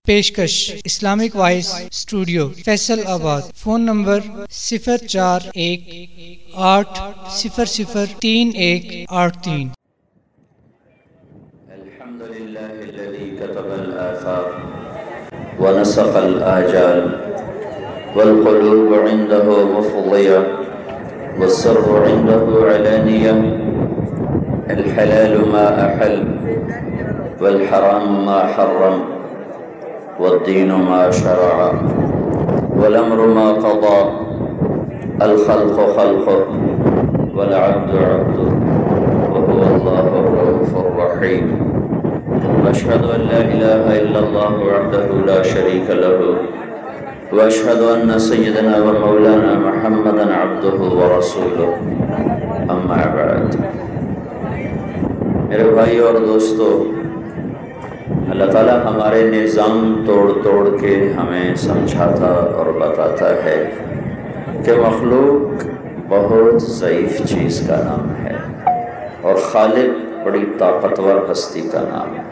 پیشکش Islamic voice studio Faisalabad. Phone number 0418003183۔ الحمد لله الذي كتب الآثار ونسخ الآجال والقلوب عنده مفضية والسر عنده علانية، الحلال ما أحل والحرام ما حرم والدين ما شرع والأمر ما قضى، الخلق خلقه والعبد عبده وهو الله الرؤوف الرحيم، وأشهد أن لا إله إلا الله وحده لا شريك له، وأشهد أن سيدنا ومولانا محمدا عبده ورسوله، أما بعد۔ میرے بھائی اور دوستو، اللہ تعالیٰ ہمارے نظام توڑ توڑ کے ہمیں سمجھاتا اور بتاتا ہے کہ مخلوق بہت ضعیف چیز کا نام ہے اور خالق بڑی طاقتور ہستی کا نام ہے۔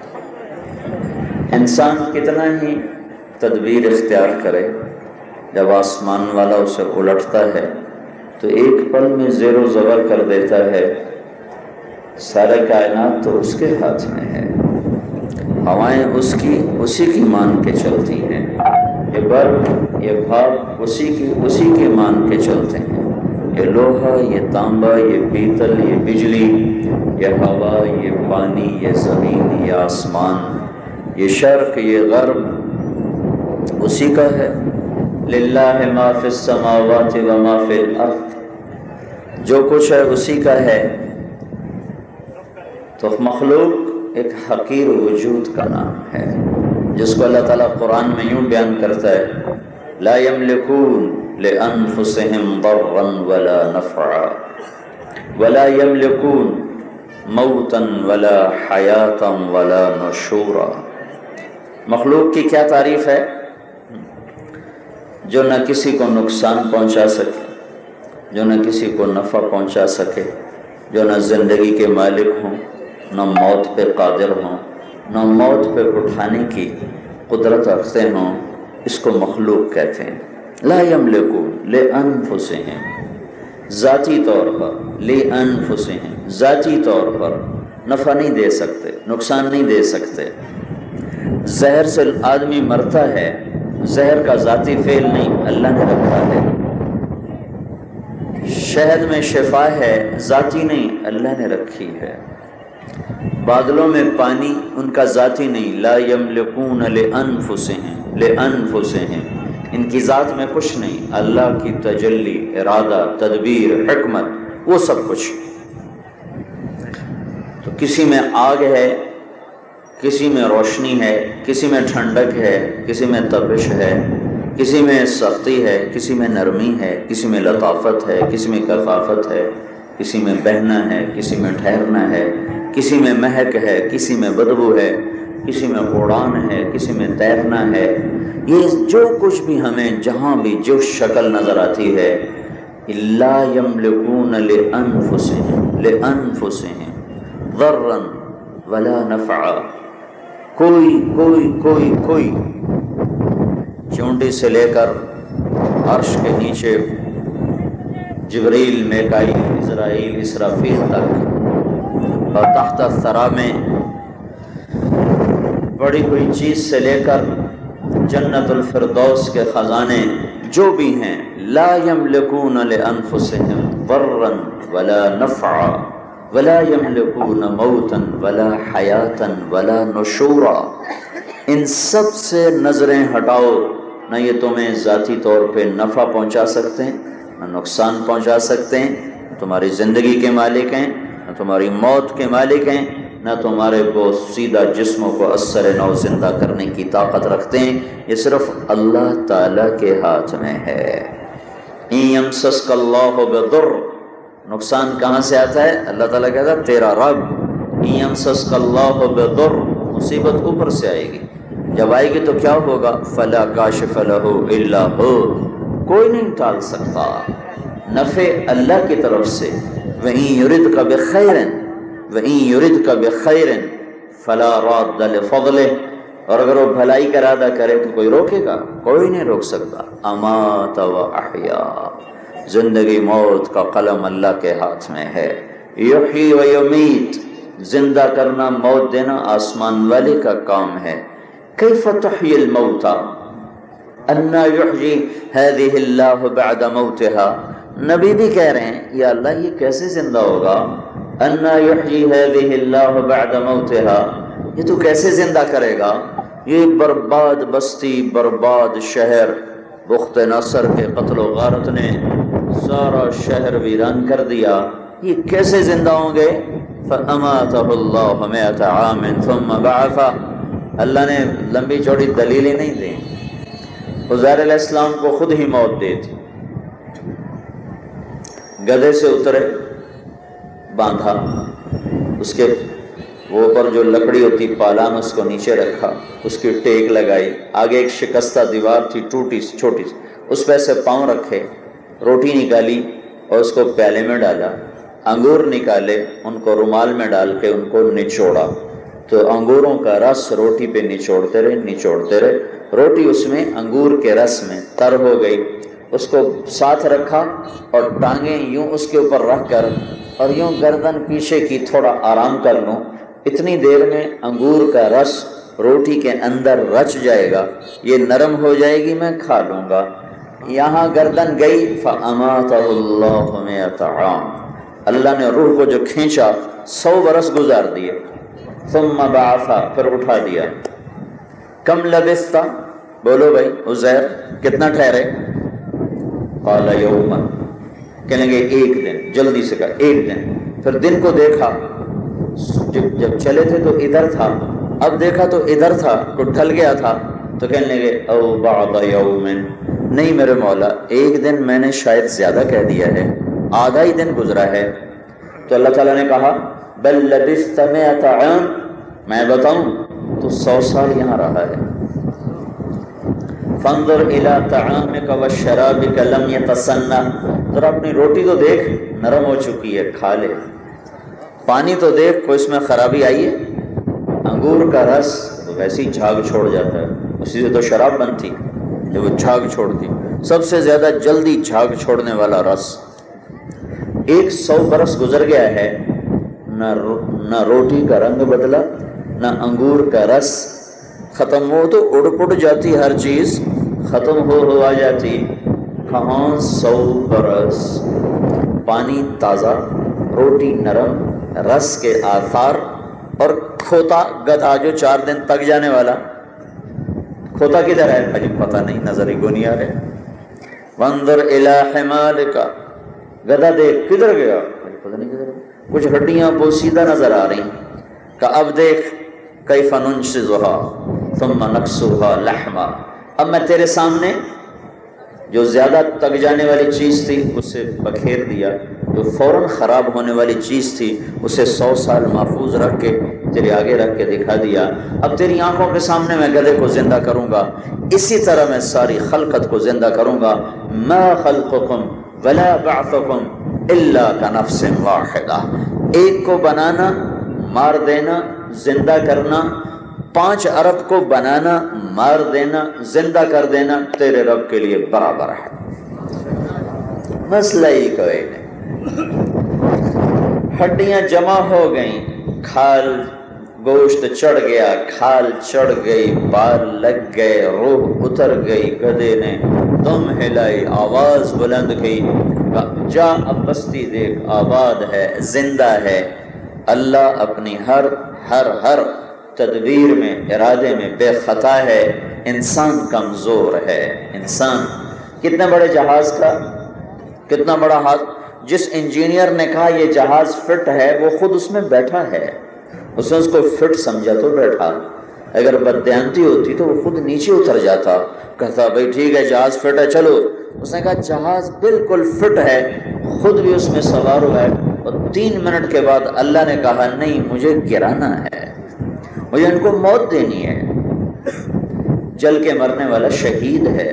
انسان کتنا ہی تدبیر اختیار کرے، جب آسمان والا اسے الٹتا ہے تو ایک پل میں زیر و زبر کر دیتا ہے، سارے کائنات تو اس کے ہاتھ میں ہے، ہوائیں اسی کی مان کے چلتی ہیں، یہ برق یہ بھاپ اسی کی مان کے چلتے ہیں، یہ لوہا یہ تانبا یہ پیتل یہ بجلی یہ ہوا یہ پانی یہ زمین یہ آسمان یہ شرق یہ غرب اسی کا ہے۔ للہ ما فی السماوات و ما فی الارض، جو کچھ ہے اسی کا ہے۔ تو مخلوق ایک حقیر وجود کا نام ہے، جس کو اللہ تعالیٰ قرآن میں یوں بیان کرتا ہے، لا یملکون لانفسہم ضرا ولا نفعا ولا یملکون موتا ولا حیاتا ولا نشورا۔ مخلوق کی کیا تعریف ہے؟ جو نہ کسی کو نقصان پہنچا سکے، جو نہ کسی کو نفع پہنچا سکے، جو نہ زندگی کے مالک ہوں، نہ موت پہ قادر ہوں، نہ موت پہ اٹھانے کی قدرت رکھتے ہوں، اس کو مخلوق کہتے ہیں۔ لا یملکون لانفسہم، ذاتی طور پر، لانفسہم ذاتی طور پر نفع نہیں دے سکتے، نقصان نہیں دے سکتے۔ زہر سے آدمی مرتا ہے، زہر کا ذاتی فعل نہیں، اللہ نے رکھا ہے۔ شہد میں شفا ہے، ذاتی نہیں، اللہ نے رکھی ہے۔ بادلوں میں پانی ان کا ذاتی نہیں، لا یملکون لانفسہم ان کی ذات میں کچھ نہیں، اللہ کی تجلی ارادہ تدبیر حکمت وہ سب کچھ۔ تو کسی میں آگ ہے، کسی میں روشنی ہے، کسی میں ٹھنڈک ہے، کسی میں تپش ہے، کسی میں سختی ہے، کسی میں نرمی ہے، کسی میں لطافت ہے، کسی میں کثافت ہے، کسی میں بہنا ہے، کسی میں ٹھہرنا ہے، کسی میں مہک ہے، کسی میں بدبو ہے، کسی میں اڑان ہے، کسی میں تیرنا ہے۔ یہ جو کچھ بھی ہمیں جہاں بھی جو شکل نظر آتی ہے، لا یملکون لانفسہم ضرا ولا نفعا، کوئی چونٹی سے لے کر عرش کے نیچے جبریل میکائیل عزرائیل اسرافیل تک، اور تحت الثری میں بڑی ہوئی چیز سے لے کر جنت الفردوس کے خزانے جو بھی ہیں، لا یملکون لانفسہم ضرا ولا نفعا ولا یملکون موتا ولا حیاتا ولا نشورا۔ ان سب سے نظریں ہٹاؤ، نہ یہ تمہیں ذاتی طور پہ نفع پہنچا سکتے ہیں، نہ نقصان پہنچا سکتے ہیں، نہ تمہاری زندگی کے مالک ہیں، نہ تمہاری موت کے مالک ہیں، نہ تمہارے کو سیدھا جسموں کو اثر نو زندہ کرنے کی طاقت رکھتے ہیں۔ یہ صرف اللہ تعالیٰ کے ہاتھ میں ہے۔ ان یمسسک اللہ بضر، نقصان کہاں سے آتا ہے؟ اللہ تعالیٰ کہتا ہے تیرا رب۔ ان یمسسک اللہ بضر، مصیبت اوپر سے آئے گی، جب آئے گی تو کیا ہوگا؟ فلا کاشف لہ الا ہو، کوئی نہیں ٹال سکتا، نفع اللہ کی طرف سے۔ وَإِن يُرِدْكَ بِخَيْرٍ فَلَا رَادَّ لِفَضْلِهِ، اور اگر وہ بھلائی کا ارادہ کرے تو کوئی روکے گا؟ کوئی نہیں روک سکتا۔ امات و احیا، زندگی موت کا قلم اللہ کے ہاتھ میں ہے۔ یحیی و یمیت، زندہ کرنا موت دینا آسمان والے کا کام ہے۔ کیف تحیی الموتى انا یحیی ہذہ اللہ بعد موتها، نبی بھی کہہ رہے ہیں یا اللہ یہ کیسے زندہ ہوگا؟ انا یحیی ہذہ اللہ بعد موتها، یہ تو کیسے زندہ کرے گا؟ یہ برباد بستی، برباد شہر، بخت نصر کے قتل و غارت نے سارا شہر ویران کر دیا، یہ کیسے زندہ ہوں گے؟ فَأَمَاتَهُ اللَّهُ مِئَةَ عَامٍ ثُمَّ بَعَثَهُ، اللہ نے لمبی چوڑی دلیلیں نہیں دیں، عزیر علیہ السلام کو خود ہی موت دی تھی۔ گدھے سے اترے، باندھا، اس کے وہ اوپر جو لکڑی ہوتی پالان اس کو نیچے رکھا، اس کی ٹیک لگائی، آگے ایک شکستہ دیوار تھی ٹوٹی سی چھوٹی سی، اس پہ سے پاؤں رکھے، روٹی نکالی اور اس کو پیالے میں ڈالا، انگور نکالے ان کو رومال میں ڈال کے ان کو نچوڑا، تو انگوروں کا رس روٹی پہ نچوڑتے رہے، روٹی اس میں انگور کے رس میں تر ہو گئی، اس کو ساتھ رکھا اور ٹانگیں یوں اس کے اوپر رکھ کر اور یوں گردن پیچھے کی تھوڑا آرام کر لوں، اتنی دیر میں انگور کا رس روٹی کے اندر رچ جائے گا، یہ نرم ہو جائے گی، میں کھا لوں گا۔ یہاں گردن گئی، فَأَمَاتَهُ اللَّهُ مِئَةَ عَامٍ، اللہ نے روح کو جو کھینچا 100 برس گزار دیے، ثُمَّ بَعَثَ، پھر اٹھا دیا۔ کم لبثت، بولو بھائی عزیر کتنا ٹھہرے؟ قال یوما، کہنے گے ایک دن، جلدی سے کہا ایک دن۔ پھر دن کو دیکھا، جب چلے تھے تو ادھر تھا، اب دیکھا تو ادھر تھا، تو ڈھل گیا تھا، تو کہنے لگے او بعض یوم، نہیں میرے مولا ایک دن میں نے شاید زیادہ کہہ دیا ہے، آدھا ہی دن گزرا ہے۔ تو اللہ تعالیٰ نے کہا بل لبثت 100 عام، میں بتاؤں تو 100 سال یہاں رہا ہے۔ فانظر الى طعامك وشرابك لم يتسنى، ذرا اپنی روٹی تو دیکھ نرم ہو چکی ہے، کھا لے، پانی تو دیکھ کوئی اس میں خرابی آئی ہے؟ انگور کا رس تو ویسے ہی جھاگ چھوڑ جاتا ہے، اسی سے تو شراب بنتی جب وہ جھاگ چھوڑتی، سب سے زیادہ جلدی جھاگ چھوڑنے والا رس۔ 100 برس گزر گیا ہے، نہ روٹی کا رنگ بدلا، نہ انگور کا رس ختم ہو تو اڑ پڑ جاتی، ہر چیز ختم ہو آ جاتی، کہاں 100 برس، پانی تازہ، روٹی نرم، رس کے آثار، اور کھوتا گدھا جو 4 دن تک جانے والا، کھوتا کدھر ہے؟ مجھے پتہ نہیں، نظر ہی کو نہیں آ رہے۔ وانظر الی حمارک، گدھا دیکھ کدھر گیا؟ مجھے پتہ نہیں کدھر گیا، کچھ ہڈیاں پوسیدہ نظر آ رہی، کہ اب دیکھ کیف ننشزها ثم نکسوها لحما، اب میں تیرے سامنے جو زیادہ تک جانے والی چیز تھی اسے بکھیر دیا، جو فوراً خراب ہونے والی چیز تھی اسے 100 سال محفوظ رکھ کے تیرے آگے رکھ کے دکھا دیا، اب تیری آنکھوں کے سامنے میں گدھے کو زندہ کروں گا، اسی طرح میں ساری خلقت کو زندہ کروں گا۔ ما خلقکم ولا بعثکم الا کنفس واحدہ، ایک کو بنانا، مار دینا، زندہ کرنا، 5 ارب کو بنانا، مار دینا، زندہ کر دینا تیرے رب کے لیے برابر ہے، مسئلہ ہی کوئی نہیں۔ ہڈیاں جمع ہو گئیں، کھال گوشت چڑھ گیا، کھال چڑھ گئی، بال لگ گئے، روح اتر گئی، گدھے نے دم ہلائی، آواز بلند کی، جا اب بستی دیکھ آباد ہے، زندہ ہے۔ اللہ اپنی ہر تدبیر میں، ارادے میں بے خطا ہے، انسان کمزور ہے۔ انسان کتنے بڑے جہاز کا کتنا بڑا ہاتھ، جس انجینئر نے کہا یہ جہاز فٹ ہے وہ خود اس میں بیٹھا ہے، اس نے اس کو فٹ سمجھا تو بیٹھا، اگر بددیانتی ہوتی تو وہ خود نیچے اتر جاتا، کہتا بھائی ٹھیک ہے جہاز فٹ ہے چلو، اس نے کہا جہاز بالکل فٹ ہے، خود بھی اس میں سوار ہوا ہے، اور 3 منٹ کے بعد اللہ نے کہا نہیں مجھے گرانا ہے، مجھے ان کو موت دینی ہے، جل کے مرنے والا شہید ہے۔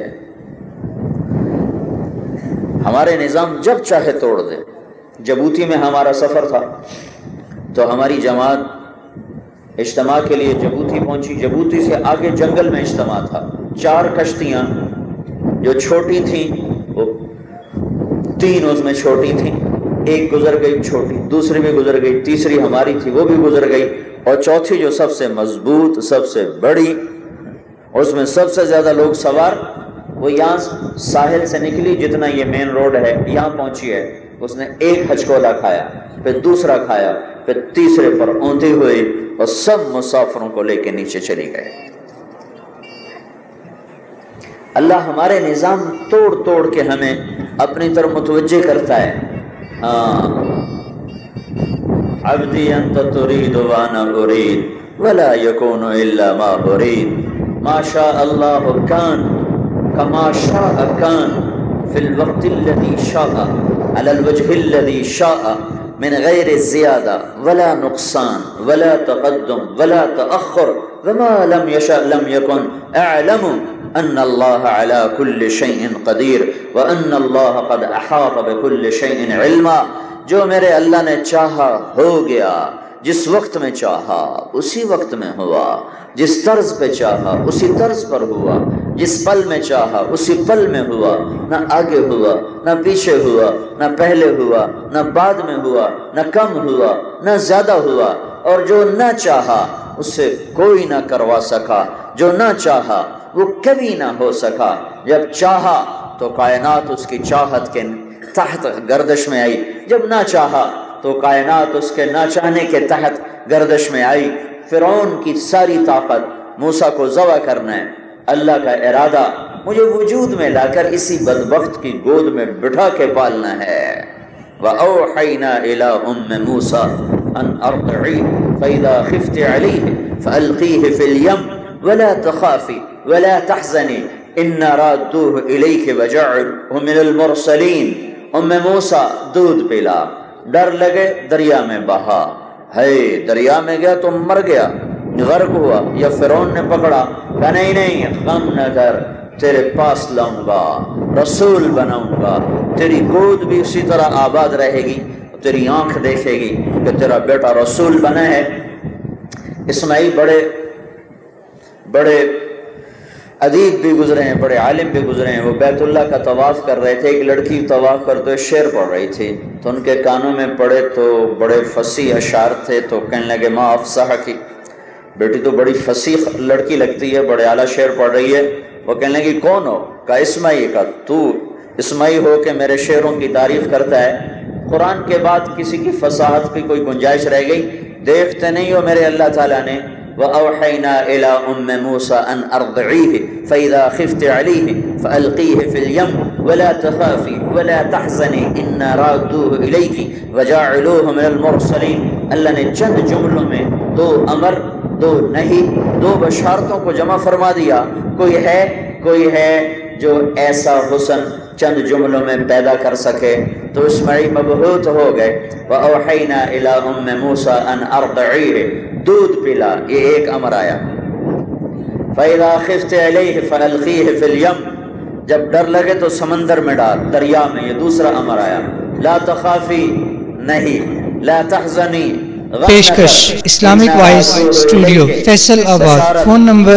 ہمارے نظام جب چاہے توڑ دے۔ جبوتی میں ہمارا سفر تھا تو ہماری جماعت اجتماع کے لیے جبوتی پہنچی، جبوتی سے آگے جنگل میں اجتماع تھا، 4 کشتیاں جو چھوٹی تھیں، وہ 3 اس میں چھوٹی تھیں، ایک گزر گئی چھوٹی، دوسری بھی گزر گئی، تیسری ہماری تھی وہ بھی گزر گئی، اور چوتھی جو سب سے مضبوط، سب سے بڑی، اس میں سب سے زیادہ لوگ سوار، وہ یہاں ساحل سے نکلی، جتنا یہ مین روڈ ہے یہاں پہنچی ہے، اس نے ایک ہچکولا کھایا، پھر دوسرا کھایا، پھر تیسرے پر اونتی ہوئی اور سب مسافروں کو لے کے نیچے چلی گئے۔ اللہ ہمارے نظام توڑ توڑ کے ہمیں اپنی طرف متوجہ کرتا ہے۔ عبدی انت ترید وانا ارید ولا یکون الا ما ارید ما شاء اللہ کان کما شاء کان فی الوقت الذی شاء علی الوجہ الذی شاء من غیر زیادہ ولا نقصان ولا تقدم ولا تأخر وما لم یشاء لم یکن اعلم ان اللہ علی کل شیء قدیر وان اللہ قد احاط بکل شیء علما۔ جو میرے اللہ نے چاہا ہو گیا، جس وقت میں چاہا اسی وقت میں ہوا، جس طرز پہ چاہا اسی طرز پر ہوا، جس پل میں چاہا اسی پل میں ہوا، نہ آگے ہوا نہ پیچھے ہوا، نہ پہلے ہوا نہ بعد میں ہوا، نہ کم ہوا نہ زیادہ ہوا، اور جو نہ چاہا اس سے کوئی نہ کروا سکا، جو نہ چاہا وہ کبھی نہ ہو سکا۔ جب چاہا تو کائنات اس کی چاہت کے تحت گردش میں آئی، جب نہ چاہا تو کائنات اس کے نہ چاہنے کے تحت گردش میں آئی۔ فرعون کی ساری طاقت موسیٰ کو ذبح کرنا ہے، اللہ کا ارادہ مجھے وجود میں لا کر اسی بدبخت کی گود میں بٹھا کے پالنا ہے۔ وَأَوْحَيْنَا إِلَىٰ أُمِّ مُوسَىٰ أَنْ أَرْضِعِيهِ فَإِذَا خِفْتِ عَلَيْهِ فَأَلْقِيهِ فِي الْيَمِّ وَلَا تَخَافِي وَلَا تَحْزَنِي إِنَّا رَادُّوهُ إِلَيْكِ وَجَعَلْنَاهُ مِنَ الْمُرْسَلِينَ۔ دودھ پلا، ڈر لگے دریا میں بہا، ہے دریا میں گیا تو مر گیا، غرق ہوا، یا فرعون نے پکڑا، کہا نہیں نہیں غم نہ کر، تیرے پاس لاؤں گا، رسول بناؤں گا، تیری گود بھی اسی طرح آباد رہے گی، تیری آنکھ دیکھے گی کہ تیرا بیٹا رسول بنا ہے۔ اسماعیل بڑے ادیب بھی گزرے ہیں، بڑے عالم بھی گزرے ہیں۔ وہ بیت اللہ کا طواف کر رہے تھے، ایک لڑکی طواف کرتے ہوئے شعر پڑھ رہی تھی، تو ان کے کانوں میں پڑے تو بڑے فصیح اشعار تھے، تو کہنے لگے ماں افصح کی، بیٹی تو بڑی فصیح لڑکی لگتی ہے، بڑے اعلیٰ شعر پڑھ رہی ہے۔ وہ کہنے لگی کون ہو؟ کہا اسماعیل۔ کا تو اسماعیل ہو کہ میرے شعروں کی تعریف کرتا ہے؟ قرآن کے بعد کسی کی فصاحت کی کوئی گنجائش رہ گئی؟ دیکھتے نہیں ہو میرے اللہ تعالیٰ نے وَأَوْحَيْنَا إِلَىٰ أُمِّ مُوسَىٰ أَنْ أَرْضِعِيهِ فَإِذَا خِفْتِ عَلَيْهِ فَأَلْقِيهِ فِي الْيَمِّ وَلَا تَخَافِي وَلَا تَحْزَنِي إِنَّا رَادُّوهُ إِلَيْكِ وَجَاعِلُوهُ مِنَ الْمُرْسَلِينَ۔ اللہ نے چند جملوں میں 2 امر، 2 نہیں، 2 بشارتوں کو جمع فرما دیا۔ کوئی ہے جو ایسا حسن چند جملوں میں پیدا کر سکے، تو اسماعیل مبہوت ہو گئے۔ وَأَوْحَيْنَا إِلَىٰ أُمِّ مُوسَىٰ أَنْ أَرْضِعِيهِ، دودھ پلا، یہ ایک امر آیا۔ فَإِذَا خِفْتِ عَلَيْهِ فَأَلْقِيهِ فِي الْيَمِّ، جب ڈر لگے تو سمندر میں ڈال، دریا میں، یہ دوسرا امر آیا۔ لا تخافی، نہیں، لا تحزنی۔ پیشکش Islamic voice studio Faisalabad, phone number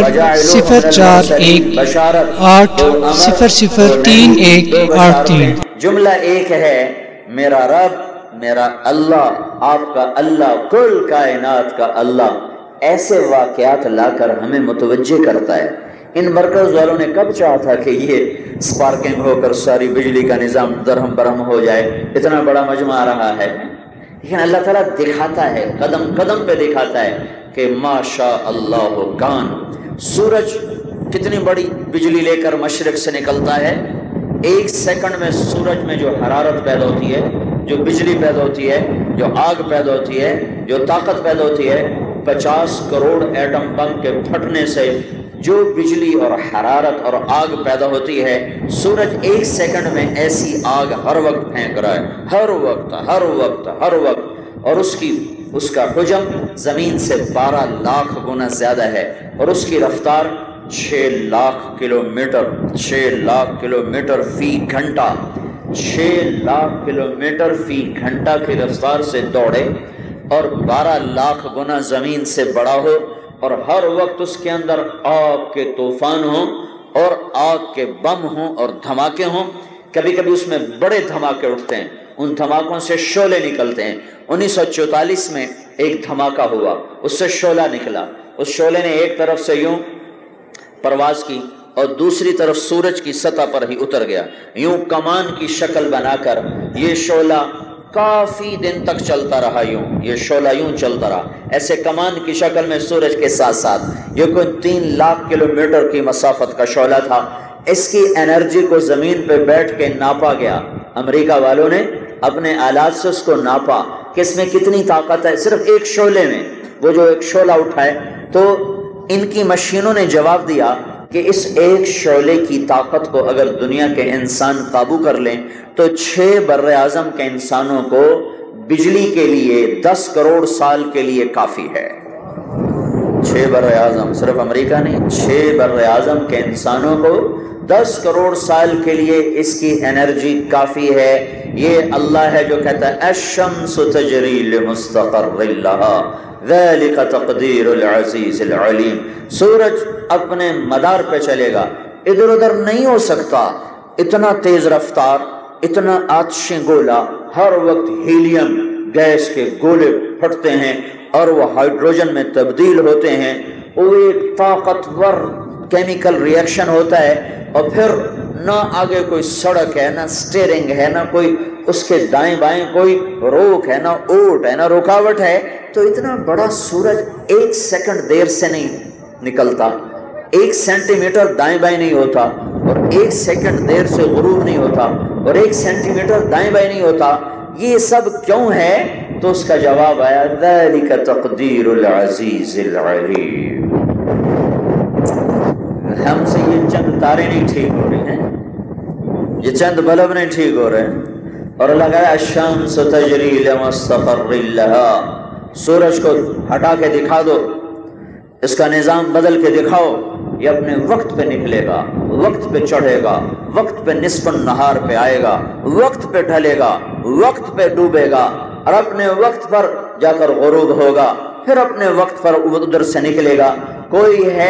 0418003183۔ جملہ ایک ہے، میرا رب، میرا اللہ، آپ کا اللہ، کل کائنات کا اللہ، ایسے واقعات لا کر ہمیں متوجہ کرتا ہے۔ ان مرکز والوں نے کب چاہا تھا کہ یہ سپارکنگ ہو کر ساری بجلی کا نظام درہم برہم ہو جائے، اتنا بڑا مجمع آ رہا ہے، لیکن اللہ تعالیٰ دکھاتا ہے، قدم قدم پہ دکھاتا ہے کہ ما شاء اللہ کان۔ سورج کتنی بڑی بجلی لے کر مشرق سے نکلتا ہے، 1 سیکنڈ میں سورج میں جو حرارت پیدا ہوتی ہے، جو بجلی پیدا ہوتی ہے، جو آگ پیدا ہوتی ہے، جو طاقت پیدا ہوتی ہے، 50 کروڑ ایٹم بم کے پھٹنے سے جو بجلی اور حرارت اور آگ پیدا ہوتی ہے، سورج 1 سیکنڈ میں ایسی آگ ہر وقت پھینک رہا ہے، ہر وقت، اور اس کا حجم زمین سے 12 لاکھ گنا زیادہ ہے، اور اس کی رفتار 6 لاکھ کلومیٹر فی گھنٹہ، 6 لاکھ کلومیٹر فی گھنٹہ کی رفتار سے دوڑے، اور 12 لاکھ گنا زمین سے بڑا ہو، اور ہر وقت اس کے اندر آگ کے طوفان ہوں اور آگ کے بم ہوں اور دھماکے ہوں۔ کبھی کبھی اس میں بڑے دھماکے اٹھتے ہیں، ان دھماکوں سے شعلے نکلتے ہیں۔ 1944 میں ایک دھماکہ ہوا، اس سے شعلہ نکلا، اس شعلے نے ایک طرف سے یوں پرواز کی اور دوسری طرف سورج کی سطح پر ہی اتر گیا، یوں کمان کی شکل بنا کر یہ شعلہ کافی دن تک چلتا رہا، یوں یہ شعلہ یوں چلتا رہا، ایسے کمان کی شکل میں سورج کے ساتھ ساتھ۔ یہ کوئی 3 لاکھ کلومیٹر کی مسافت کا شعلہ تھا۔ اس کی انرجی کو زمین پہ بیٹھ کے ناپا گیا، امریکہ والوں نے اپنے آلات سے اس کو ناپا کہ اس میں کتنی طاقت ہے صرف ایک شعلے میں۔ وہ جو ایک شعلہ اٹھائے تو ان کی مشینوں نے جواب دیا کہ اس ایک شعلے کی طاقت کو اگر دنیا کے انسان قابو کر لیں تو 6 بر اعظم کے انسانوں کو بجلی کے لیے 10 کروڑ سال کے لیے کافی ہے۔ 6 بر اعظم، صرف امریکہ نہیں، 6 بر اعظم کے انسانوں کو 10 کروڑ سال کے لیے اس کی انرجی کافی ہے۔ یہ اللہ ہے جو کہتا ہے الشمس تجری لمستقر لها ذلك تقدیر العزیز العلیم۔ سورج اپنے مدار پہ چلے گا، ادھر ادھر نہیں ہو سکتا، اتنا تیز رفتار، اتنا آتش گولا، ہر وقت ہیلیم گیس کے گولے پھٹتے ہیں اور وہ ہائیڈروجن میں تبدیل ہوتے ہیں، وہ ایک طاقتور کیمیکل ری ایکشن ہوتا ہے، اور پھر نہ آگے کوئی سڑک ہے، نہ سٹیئرنگ ہے، نہ کوئی اس کے دائیں بائیں کوئی روک ہے، نہ اوٹ ہے، نہ رکاوٹ ہے، تو اتنا بڑا سورج 1 سیکنڈ دیر سے نہیں نکلتا، 1 سینٹی میٹر دائیں بائیں نہیں ہوتا، اور 1 سیکنڈ دیر سے غروب نہیں ہوتا، اور 1 سینٹی میٹر دائیں بائیں نہیں ہوتا۔ یہ سب کیوں ہے؟ تو اس کا جواب آیا ذالک تقدیر العزیز العلیم۔ ہم سے یہ چند تارے نہیں ٹھیک ہو رہے ہیں، یہ چند بلب نہیں ٹھیک ہو رہے ہیں، اور لگایا الشمس تجری لمستقر لها، سورج کو ہٹا کے دکھا دو، اس کا نظام بدل کے دکھاؤ، یہ اپنے وقت پہ نکلے گا، وقت پہ چڑھے گا، وقت پہ نصف النہار پہ آئے گا، وقت پہ ڈھلے گا، وقت پہ ڈوبے گا، اور اپنے وقت پر جا کر غروب ہوگا، پھر اپنے وقت پر ادھر سے نکلے گا۔ کوئی ہے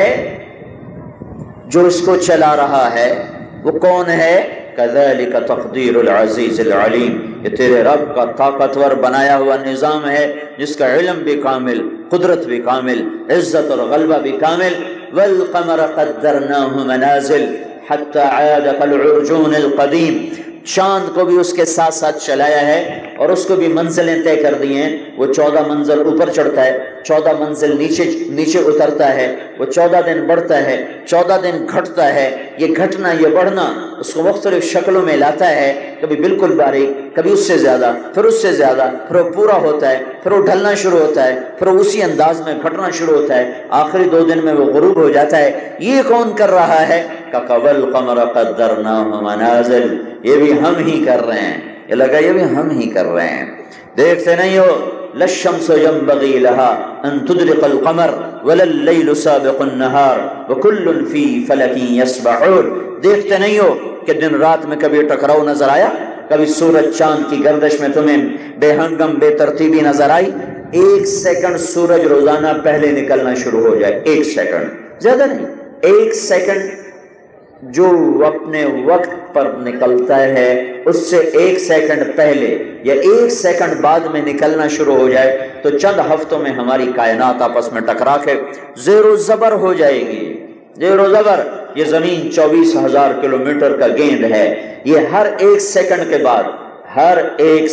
جو اس کو چلا رہا ہے، وہ کون ہے؟ کذالک تقدیر العزیز العلیم، یہ تیرے رب کا طاقتور بنایا ہوا نظام ہے جس کا علم بھی کامل، قدرت بھی کامل، عزت اور غلبہ بھی کامل۔ والقمر قدرناہ منازل حتی عاد کالعرجون القدیم، چاند کو بھی اس کے ساتھ ساتھ چلایا ہے اور اس کو بھی منزلیں طے کر دی ہیں۔ وہ 14 منزل اوپر چڑھتا ہے، 14 منزل نیچے اترتا ہے، وہ 14 دن بڑھتا ہے، 14 دن گھٹتا ہے۔ یہ گھٹنا، یہ بڑھنا اس کو مختلف شکلوں میں لاتا ہے، کبھی بالکل باریک، کبھی اس سے زیادہ، پھر اس سے زیادہ، پھر وہ پورا ہوتا ہے، پھر وہ ڈھلنا شروع ہوتا ہے، پھر وہ اسی انداز میں گھٹنا شروع ہوتا ہے، آخری 2 دن میں وہ غروب ہو جاتا ہے۔ یہ کون کر رہا ہے؟ والقمر قدرناہ منازل، یہ بھی ہم ہی کر رہے ہیں، یہ لگا یہ بھی ہم ہی کر رہے ہیں۔ دیکھتے نہیں ہو للشمس ينبغي لها ان تدرك القمر ولا الليل سابق النهار وكل في فلك يسبحون، دیکھتے نہیں ہو کہ دن رات میں کبھی ٹکراؤ نظر آیا؟ کبھی سورج چاند کی گردش میں تمہیں بے ہنگم بے ترتیبی نظر آئی؟ 1 سیکنڈ سورج روزانہ پہلے نکلنا شروع ہو جائے، 1 سیکنڈ، زیادہ نہیں، 1 سیکنڈ جو اپنے وقت پر نکلتا ہے اس سے 1 سیکنڈ پہلے یا 1 سیکنڈ بعد میں نکلنا شروع ہو جائے تو چند ہفتوں میں ہماری کائنات آپس میں ٹکرا کے زیر و زبر ہو جائے گی۔ زیر و زبر، یہ زمین 24,000 کلومیٹر کا گیند ہے، یہ ہر 1 سیکنڈ کے بعد، ہر 1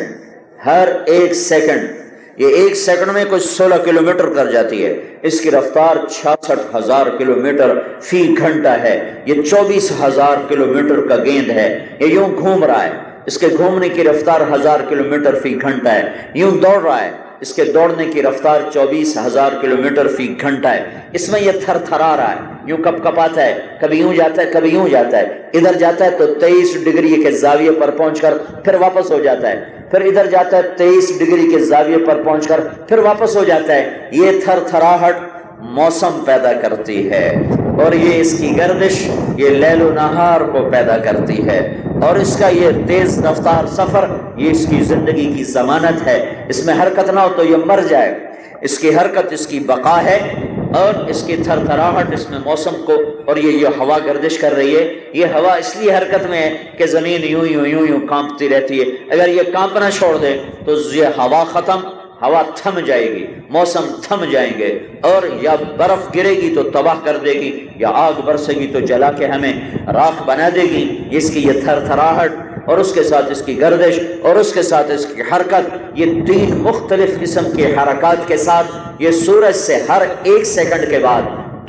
سیکنڈ یہ 1 سیکنڈ میں کچھ 16 کلومیٹر کر جاتی ہے۔ اس کی رفتار 66,000 کلومیٹر فی گھنٹہ ہے۔ یہ 24,000 کلومیٹر کا گیند ہے، یہ یوں گھوم رہا ہے، اس کے گھومنے کی رفتار 1000 کلومیٹر فی گھنٹہ ہے۔ یوں دوڑ رہا ہے، اس کے دوڑنے کی رفتار 24,000 کلومیٹر فی گھنٹہ ہے۔ اس میں یہ تھر تھرا رہا ہے، یوں کپ کپاتا ہے، کبھی یوں جاتا ہے، کبھی یوں جاتا ہے، ادھر جاتا ہے تو 23 ڈگری کے زاویے پر پہنچ کر پھر واپس ہو جاتا ہے، پھر ادھر جاتا ہے 23 ڈگری کے زاویے پر پہنچ کر پھر واپس ہو جاتا ہے۔ یہ تھر تھراہٹ موسم پیدا کرتی ہے، اور یہ اس کی گردش یہ لیل و نہار کو پیدا کرتی ہے، اور اس کا یہ تیز رفتار سفر یہ اس کی زندگی کی ضمانت ہے۔ اس میں حرکت نہ ہو تو یہ مر جائے، اس کی حرکت اس کی بقا ہے، اور اس کی تھر تھراہٹ اس میں موسم کو، اور یہ ہوا گردش کر رہی ہے، یہ ہوا اس لیے حرکت میں ہے کہ زمین یوں یوں یوں یوں کانپتی رہتی ہے۔ اگر یہ کانپنا چھوڑ دے تو یہ ہوا ختم، ہوا تھم جائے گی، موسم تھم جائیں گے، اور یا برف گرے گی تو تباہ کر دے گی، یا آگ برسے گی تو جلا کے ہمیں راکھ بنا دے گی۔ اس کی یہ تھر تھراہٹ اور اس کے ساتھ اس کی گردش اور اس کے ساتھ اس کی حرکت، یہ تین مختلف قسم کے حرکات کے ساتھ یہ سورج سے ہر 1 سیکنڈ کے بعد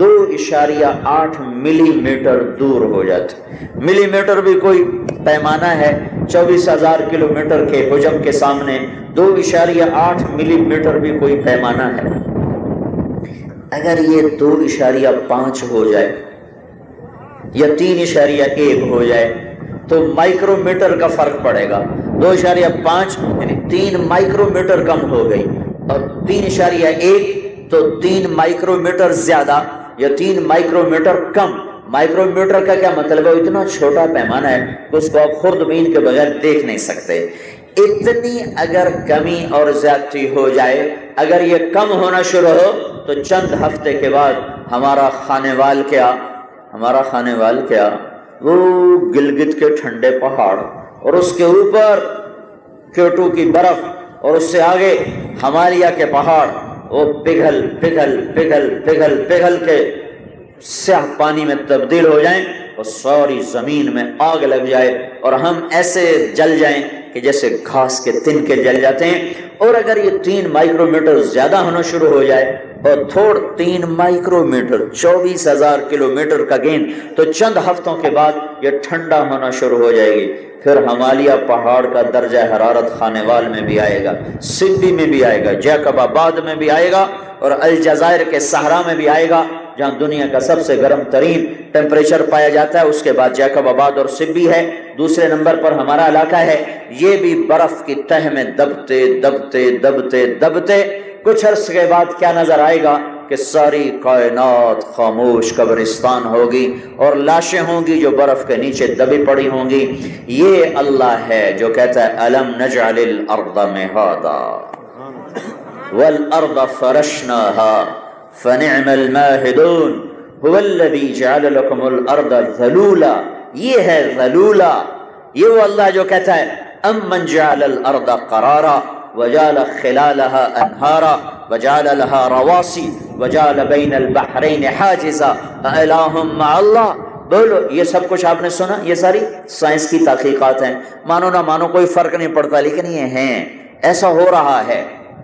2.8 ملی میٹر دور ہو جاتے۔ ملی میٹر بھی کوئی پیمانہ ہے، 24,000 کلومیٹر کے حجم کے سامنے 2.8 ملی میٹر بھی کوئی پیمانہ ہے۔ اگر یہ 2.5 ہو جائے یا 3.1 ہو جائے تو مائکرو میٹر کا فرق پڑے گا۔ 2.5 یعنی 3 مائکرو میٹر کم ہو گئی، اور 3.1 تو 3 مائکرو میٹر زیادہ یا 3 مائکرو میٹر کم۔ مائکرو میٹر کا کیا مطلب ہے؟ اتنا چھوٹا پیمانہ ہے کہ اس کو آپ خوردبین کے بغیر دیکھ نہیں سکتے۔ اتنی اگر کمی اور زیادتی ہو جائے، اگر یہ کم ہونا شروع ہو تو چند ہفتے کے بعد ہمارا خانے وال کیا وہ گلگت کے ٹھنڈے پہاڑ، اور اس کے اوپر کیوٹو کی برف، اور اس سے آگے ہمالیہ کے پہاڑ، وہ پگھل پگھل پگھل پگھل پگھل کے سیاہ پانی میں تبدیل ہو جائیں، اور ساری زمین میں آگ لگ جائے، اور ہم ایسے جل جائیں کہ جیسے گھاس کے تنکے جل جاتے ہیں۔ اور اگر یہ 3 مائکرو میٹر زیادہ ہونا شروع ہو جائے، اور 3 مائکرو میٹر 24,000 کلومیٹر کا گین، تو چند ہفتوں کے بعد یہ ٹھنڈا ہونا شروع ہو جائے گی۔ پھر ہمالیہ پہاڑ کا درجہ حرارت خانیوال میں بھی آئے گا، سندھی میں بھی آئے گا، جیکب آباد میں بھی آئے گا، اور الجزائر کے صحرا میں بھی آئے گا، جہاں دنیا کا سب سے گرم ترین ٹیمپریچر پایا جاتا ہے۔ اس کے بعد جیکب آباد اور سبی ہے، دوسرے نمبر پر ہمارا علاقہ ہے۔ یہ بھی برف کی تہ میں دبتے دبتے دبتے دبتے کچھ عرصے کے بعد کیا نظر آئے گا کہ ساری کائنات خاموش قبرستان ہوگی، اور لاشیں ہوں گی جو برف کے نیچے دبی پڑی ہوں گی۔ یہ اللہ ہے جو کہتا ہے الم نجعل الارض مہادا والارض فرشناها فنعم الماہدون هو الذی جعل لکم الارض ذلولا۔ یہ ہے ذلولا، یہ وہ اللہ جو کہتا ہے امن جعل الارض قرارا وجعل خلالها انہارا وجعل لها رواسی وجعل بین البحرین حاجزا الہ مع اللہ۔ بولو، یہ سب کچھ آپ نے سنا، یہ ساری سائنس کی تحقیقات ہیں، مانو نہ مانو کوئی فرق نہیں پڑتا، لیکن یہ ہیں، ایسا ہو رہا ہے۔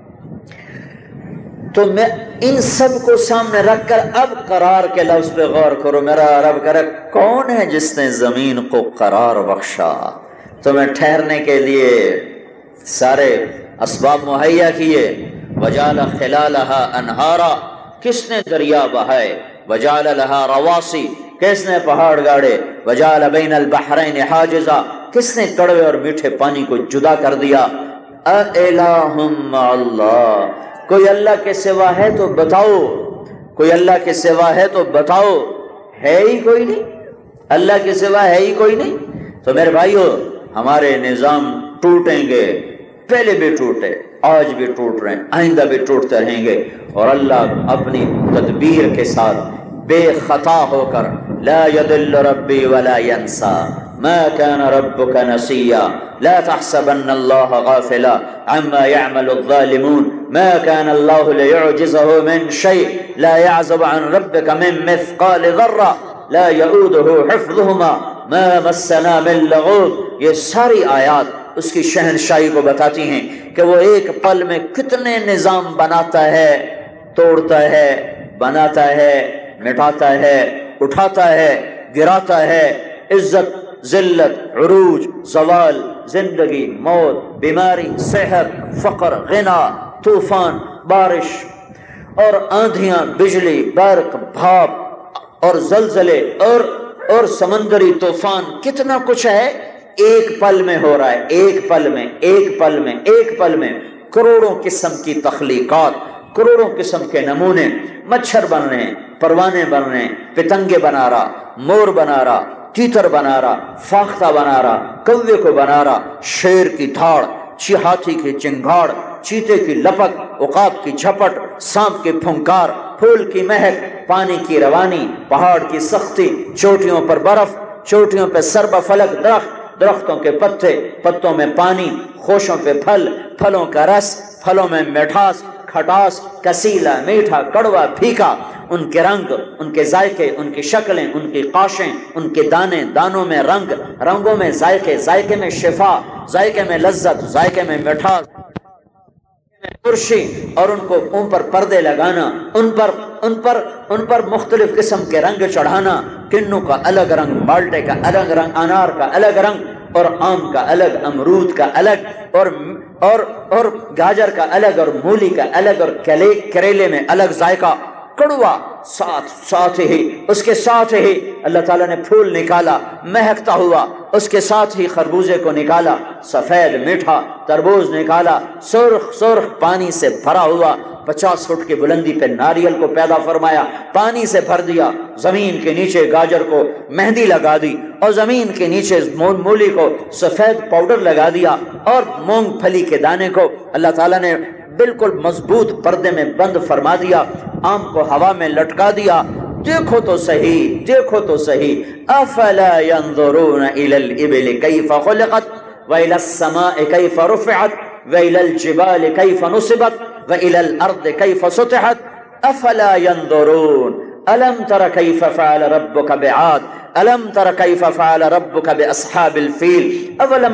تو میں ان سب کو سامنے رکھ کر اب قرار کے لفظ پہ غور کرو۔ میرا رب کرے کون ہے جس نے زمین کو قرار بخشا، تمہیں ٹھہرنے کے لیے سارے اسباب مہیا کیے۔ وجعل خلالها انہارا، کس نے دریا بہائے؟ وجعل لها رواسی، کس نے پہاڑ گاڑے؟ وجعل بین البحرین حاجزا، کس نے کڑوے اور میٹھے پانی کو جدا کر دیا؟ اِلٰہٌ مع اللہ، کوئی اللہ کے سوا ہے تو بتاؤ، کوئی اللہ کے سوا ہے تو بتاؤ۔ ہے ہی کوئی نہیں، اللہ کے سوا ہے ہی کوئی نہیں۔ تو میرے بھائیو، ہمارے نظام ٹوٹیں گے، پہلے بھی ٹوٹے، آج بھی ٹوٹ رہے ہیں، آئندہ بھی ٹوٹتے رہیں گے، اور اللہ اپنی تدبیر کے ساتھ بے خطا ہو کر لا يضل ربی ولا ينسى ما كان ربك نسيا لا تحسبن الله غافلا عما يعمل الظالمون ما كان الله ليعجزه من شيء لا يعزب عن ربك من مثقال ذرة لا يؤوده حفظهما ما مسنا من لغوب۔ یہ ساری آیات اس کی شہنشاہی کو بتاتی ہیں کہ وہ ایک پل میں کتنے نظام بناتا ہے، توڑتا ہے، بناتا ہے، مٹاتا ہے، اٹھاتا ہے، گراتا ہے، عزت، ذلت، عروج، زوال، زندگی، موت، بیماری، صحت، فقر، غنا، طوفان، بارش اور آندھیاں، بجلی، برق، بھاپ اور زلزلے اور سمندری طوفان، کتنا کچھ ہے ایک پل میں ہو رہا ہے، ایک پل میں، ایک پل میں، ایک پل میں کروڑوں قسم کی تخلیقات، کروڑوں قسم کے نمونے، مچھر بن رہے ہیں، پروانے بن رہے ہیں، پتنگے بنا رہا، مور بنا رہا، تیتر بنا رہا، فاختہ بنا رہا، کوے کو بنا رہا، شیر کی دھاڑ، ہاتھی کی چنگھاڑ، چیتے کی لپک، عقاب کی جھپٹ، سانپ کی پھنکار، پھول کی مہک، پانی کی روانی، پہاڑ کی سختی، چوٹیوں پر برف، چوٹیوں پہ سرب فلک درخت، درختوں کے پتے، پتوں میں پانی، خوشوں پہ پھل، پھلوں کا رس، پھلوں میں مٹھاس، کھٹاس، کسیلا، میٹھا، کڑوا، پھیکا، ان کے رنگ، ان کے ذائقے، ان کی شکلیں، ان کی قاشیں، ان کے دانے، دانوں میں رنگ، رنگوں میں ذائقے، ذائقے میں شفا، ذائقے میں لذت، ذائقے میں مٹھاس، ترشی، اور ان کو ان پر پردے لگانا، ان پر مختلف قسم کے رنگ چڑھانا، کنوں کا الگ رنگ، مالٹے کا الگ رنگ، انار کا الگ رنگ، اور آم کا الگ، امرود کا الگ، اور گاجر کا الگ، اور مولی کا الگ، اور کریلے میں الگ ذائقہ، کڑوا، ساتھ ہی اس کے ساتھ ہی اللہ تعالیٰ نے پھول نکالا مہکتا ہوا، اس کے ساتھ ہی خربوزے کو نکالا، سفید میٹھا تربوز نکالا، سرخ پانی سے بھرا ہوا، 50 فٹ کی بلندی پہ ناریل کو پیدا فرمایا، پانی سے بھر دیا، زمین کے نیچے گاجر کو مہندی لگا دی، اور زمین کے نیچے مولی کو سفید پاؤڈر لگا دیا، اور مونگ پھلی کے دانے کو اللہ تعالیٰ نے بالکل مضبوط پردے میں بند فرما دیا، آم کو ہوا میں لٹکا دیا۔ دیکھو تو صحیح افلا ينظرون الى الابل كيف خلقت والى السماء كيف رفعت والى الجبال كيف نصبت والى الارض كيف سطحت افلا ينظرون الم تر كيف فعل ربك بعاد ألم تر كيف فعل ربك بأصحاب الفيل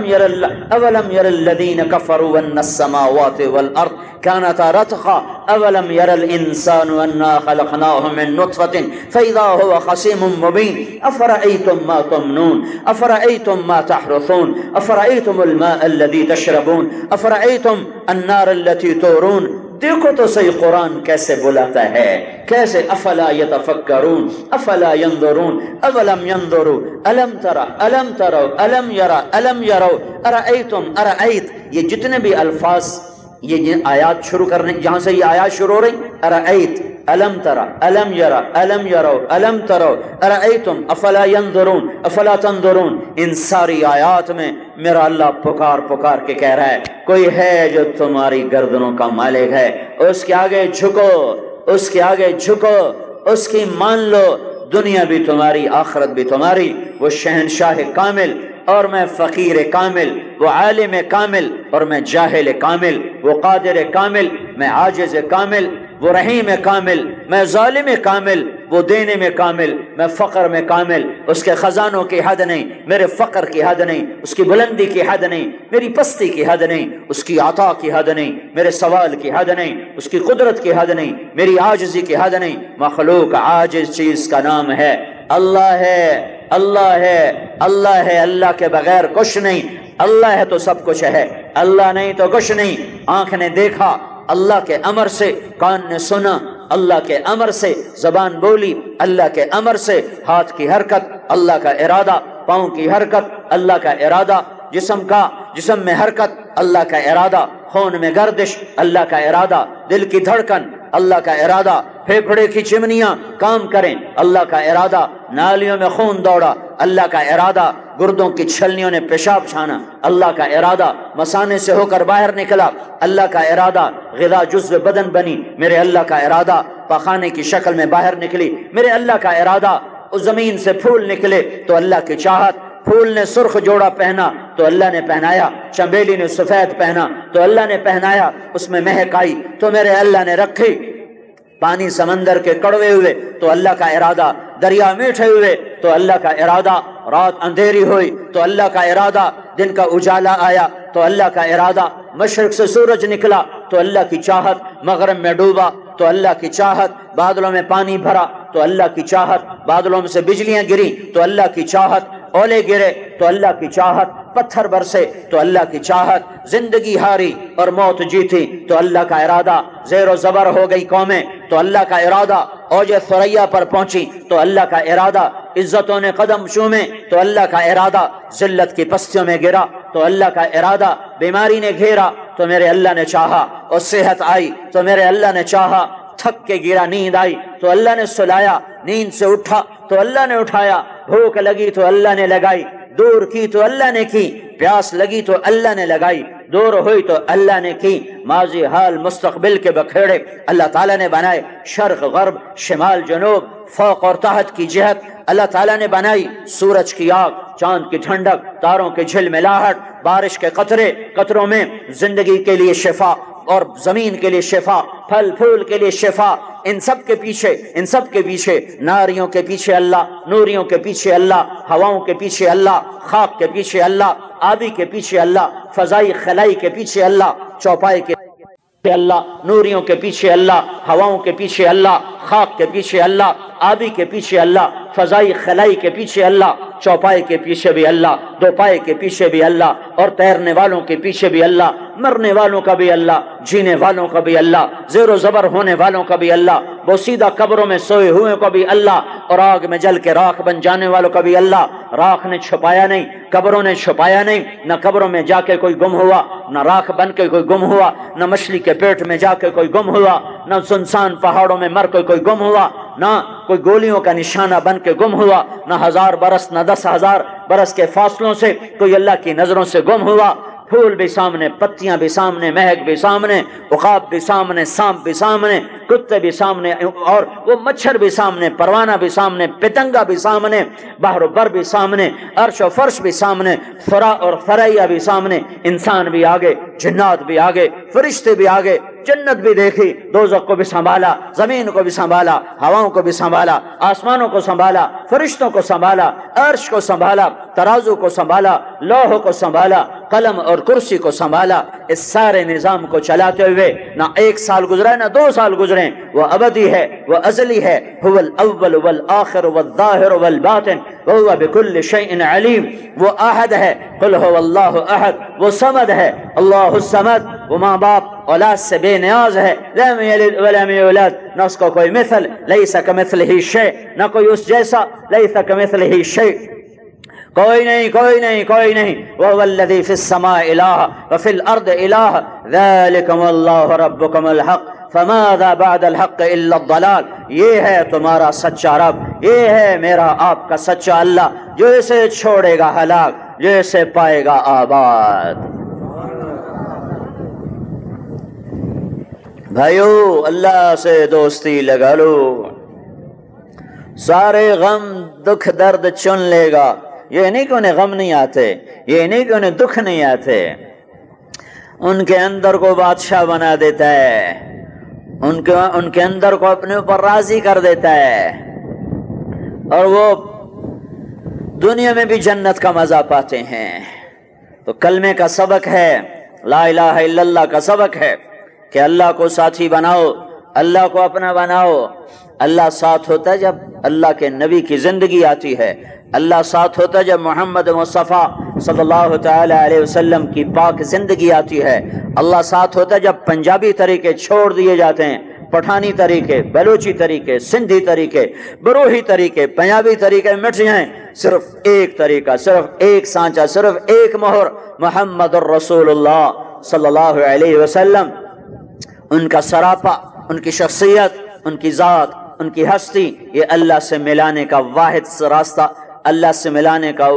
أولم ير الذين كفروا أن السماوات والأرض كانتا رتقا أولم ير الإنسان أنا خلقناه من نطفة فإذا هو خصيم مبين أفرأيتم ما تمنون أفرأيتم ما تحرثون أفرأيتم الماء الذي تشربون أفرأيتم النار التي تورون۔ دیکھو تو صحیح قرآن کیسے بلاتا ہے، کیسے افلا یتفکرون افلا ینظرون اولم ینظروا الم ترى الم تروا الم يرى الم يروا ارأيتم ارأيت، یہ جتنے بھی الفاظ یہ آیات شروع کرنے جہاں سے یہ آیات شروع ہو رہی، ارأيت، الم ترى الم يرى الم يروا الم تروا ارأيتم افلا ينظرون افلا تنظرون، ان ساری آیات میں میرا اللہ پکار کے کہہ رہا ہے کوئی ہے جو تمہاری گردنوں کا مالک ہے، اس کے آگے جھکو، اس کے آگے جھکو، اس کی مان لو، دنیا بھی تمہاری آخرت بھی تمہاری، وہ شہنشاہ کامل اور میں فقیر کامل، وہ عالم کامل اور میں جاہل کامل، وہ قادر کامل میں عاجز کامل، وہ رحیم کامل میں ظالم کامل، وہ دینے میں کامل میں فقر میں کامل، اس کے خزانوں کی حد نہیں، میرے فقر کی حد نہیں، اس کی بلندی کی حد نہیں، میری پستی کی حد نہیں، اس کی عطا کی حد نہیں، میرے سوال کی حد نہیں، اس کی قدرت کی حد نہیں، میری عاجزی کی حد نہیں۔ مخلوق عاجز چیز کا نام ہے اللہ ہے، اللہ ہے، اللہ ہے، اللہ کے بغیر کچھ نہیں، اللہ ہے تو سب کچھ ہے، اللہ نہیں تو کچھ نہیں۔ آنکھ نے دیکھا اللہ کے امر سے، کان نے سنا اللہ کے امر سے، زبان بولی اللہ کے امر سے، ہاتھ کی حرکت اللہ کا ارادہ، پاؤں کی حرکت اللہ کا ارادہ، جسم میں حرکت اللہ کا ارادہ، خون میں گردش اللہ کا ارادہ، دل کی دھڑکن اللہ کا ارادہ، پھیپھڑے کی چمنیاں کام کریں اللہ کا ارادہ، نالیوں میں خون دوڑا اللہ کا ارادہ، گردوں کی چھلنیوں نے پیشاب چھانا اللہ کا ارادہ، مثانے سے ہو کر باہر نکلا اللہ کا ارادہ، غذا جزو بدن بنی میرے اللہ کا ارادہ، پخانے کی شکل میں باہر نکلی میرے اللہ کا ارادہ، اس زمین سے پھول نکلے تو اللہ کی چاہت، پھول نے سرخ جوڑا پہنا تو اللہ نے پہنایا، چنبیلی نے سفید پہنا تو اللہ نے پہنایا، اس میں مہک آئی تو میرے اللہ نے رکھی، پانی سمندر کے کڑوے ہوئے تو اللہ کا ارادہ، دریا میٹھے ہوئے تو اللہ کا ارادہ، رات اندھیری ہوئی تو اللہ کا ارادہ، دن کا اجالا آیا تو اللہ کا ارادہ، مشرق سے سورج نکلا تو اللہ کی چاہت، مغرب میں ڈوبا تو اللہ کی چاہت، بادلوں میں پانی بھرا تو اللہ کی چاہت، بادلوں میں سے بجلیاں گری تو اللہ کی چاہت، اولے گرے تو اللہ کی چاہت، پتھر برسے تو اللہ کی چاہت، زندگی ہاری اور موت جیتی تو اللہ کا ارادہ، زیر و زبر ہو گئی قومیں تو اللہ کا ارادہ، اوج ثریا پر پہنچی تو اللہ کا ارادہ، عزتوں نے قدم چومے تو اللہ کا ارادہ، ذلت کی پستیوں میں گرا تو اللہ کا ارادہ، بیماری نے گھیرا تو میرے اللہ نے چاہا، اور صحت آئی تو میرے اللہ نے چاہا، تھک کے گرا، نیند آئی تو اللہ نے سلایا، نیند سے اٹھا تو اللہ نے اٹھایا، بھوک لگی تو اللہ نے لگائی، دور کی تو اللہ نے کی، پیاس لگی تو اللہ نے لگائی، دور ہوئی تو اللہ نے کی، ماضی حال مستقبل کے بکھیڑے اللہ تعالیٰ نے بنائے، شرق غرب شمال جنوب فوق اور تحت کی جہت اللہ تعالیٰ نے بنائی، سورج کی آگ، چاند کی ٹھنڈک، تاروں کی جھلملاہٹ، بارش کے قطرے، قطروں میں زندگی کے لیے شفا اور زمین کے لیے شفا، پھل پھول کے لیے شفا، ان سب کے پیچھے ناریوں کے پیچھے اللہ، نوریوں کے پیچھے اللہ، ہواؤں کے پیچھے اللہ، خاک کے پیچھے اللہ، آبی کے پیچھے اللہ، فضائی خلائی کے پیچھے اللہ، چوپائے کے اللہ، نوریوں کے پیچھے اللہ، ہواؤں کے پیچھے اللہ، خاک کے پیچھے اللہ، آبی کے پیچھے اللہ، فضائی خلائی کے پیچھے اللہ، چوپائے کے پیچھے بھی اللہ، دو پائے کے پیچھے بھی اللہ، اور تیرنے والوں کے پیچھے بھی اللہ، مرنے والوں کا بھی اللہ، جینے والوں کا بھی اللہ، زیر و زبر ہونے والوں کا بھی اللہ، بوسیدہ قبروں میں سوئے ہوئے کا بھی اللہ، اور آگ میں جل کے راکھ بن جانے والوں کا بھی اللہ۔ راکھ نے چھپایا نہیں، قبروں نے چھپایا نہیں، نہ قبروں میں جا کے کوئی گم ہوا، نہ راکھ بن کے کوئی گم ہوا، نہ مچھلی کے پیٹ میں جا کے کوئی گم ہوا، نہ سنسان پہاڑوں میں مر کے کوئی گم ہوا، نہ کوئی گولیوں کا نشانہ بن کے گم ہوا، نہ 1000 برس نہ 10,000 برس کے فاصلوں سے کوئی اللہ کی نظروں سے گم ہوا۔ پھول بھی سامنے، پتیاں بھی سامنے، مہک بھی سامنے، عقاب بھی سامنے، سانپ بھی سامنے، کتے بھی سامنے، اور وہ مچھر بھی سامنے، پروانہ بھی سامنے، پتنگا بھی سامنے، بحر و بر بھی سامنے، عرش و فرش بھی سامنے، فرا اور فریا بھی سامنے، انسان بھی آگے، جنات بھی آگے، فرشتے بھی آگے، جنت بھی دیکھی، دوزخ کو بھی سنبھالا، زمین کو بھی سنبھالا، ہواؤں کو بھی سنبھالا، آسمانوں کو سنبھالا، فرشتوں کو سنبھالا، عرش کو سنبھالا، ترازو کو سنبھالا، لوح کو سنبھالا، قلم اور کرسی کو سنبھالا۔ اس سارے نظام کو چلاتے ہوئے نہ 1 سال گزرا نہ 2 سال گزرے، وہ ابدی ہے، وہ ازلی ہے، هو الاول والآخر والظاہر والباطن وهو بكل شيء علیم۔ وہ احد ہے، قل هو اللہ احد، وہ صمد ہے، اللہ الصمد، وہ ماں باپ اولاد سے بے نیاز ہے، لم یلد ولم یولد، نہ اس کو کوئی مثل، لیس کمثلہ شیء، نہ کوئی اس جیسا، لیس کمثلہ شیء، کوئی نہیں، کوئی نہیں، کوئی نہیں۔ وَهُوَ الَّذِي فِي السَّمَاءِ إِلَٰهٌ وَفِي الْأَرْضِ إِلَٰهٌ ذَلِكُمُ اللَّهُ رَبُّكُمُ الْحَقُّ فَمَاذَا بَعْدَ الْحَقِّ إِلَّا الضَّلَالُ۔ یہ ہے تمہارا سچا رب، یہ ہے میرا آپ کا سچا اللہ، جو اسے چھوڑے گا ہلاک، جو اسے پائے گا آباد۔ بھائیو، اللہ سے دوستی لگا لو، سارے غم دکھ درد چن لے گا۔ یہ نہیں کہ انہیں غم نہیں آتے، یہ نہیں کہ انہیں دکھ نہیں آتے، ان کے اندر کو بادشاہ بنا دیتا ہے، ان کے اندر کو اپنے اوپر راضی کر دیتا ہے، اور وہ دنیا میں بھی جنت کا مزہ پاتے ہیں۔ تو کلمے کا سبق ہے، لا الہ الا اللہ کا سبق ہے کہ اللہ کو ساتھی بناؤ، اللہ کو اپنا بناؤ۔ اللہ ساتھ ہوتا ہے جب اللہ کے نبی کی زندگی آتی ہے، اللہ ساتھ ہوتا ہے جب محمد مصطفیٰ صلی اللہ تعالی علیہ وسلم کی پاک زندگی آتی ہے، اللہ ساتھ ہوتا ہے جب پنجابی طریقے چھوڑ دیے جاتے ہیں، پٹھانی طریقے، بلوچی طریقے، سندھی طریقے، بروہی طریقے، پنجابی طریقے مٹ جائیں، صرف ایک طریقہ، صرف ایک سانچہ، صرف ایک مہر، محمد الرسول اللہ صلی اللہ علیہ وسلم۔ ان کا سراپا، ان کی شخصیت، ان کی ذات، ان کی ہستی، یہ اللہ سے ملانے کا واحد راستہ، اللہ سے ملانے کا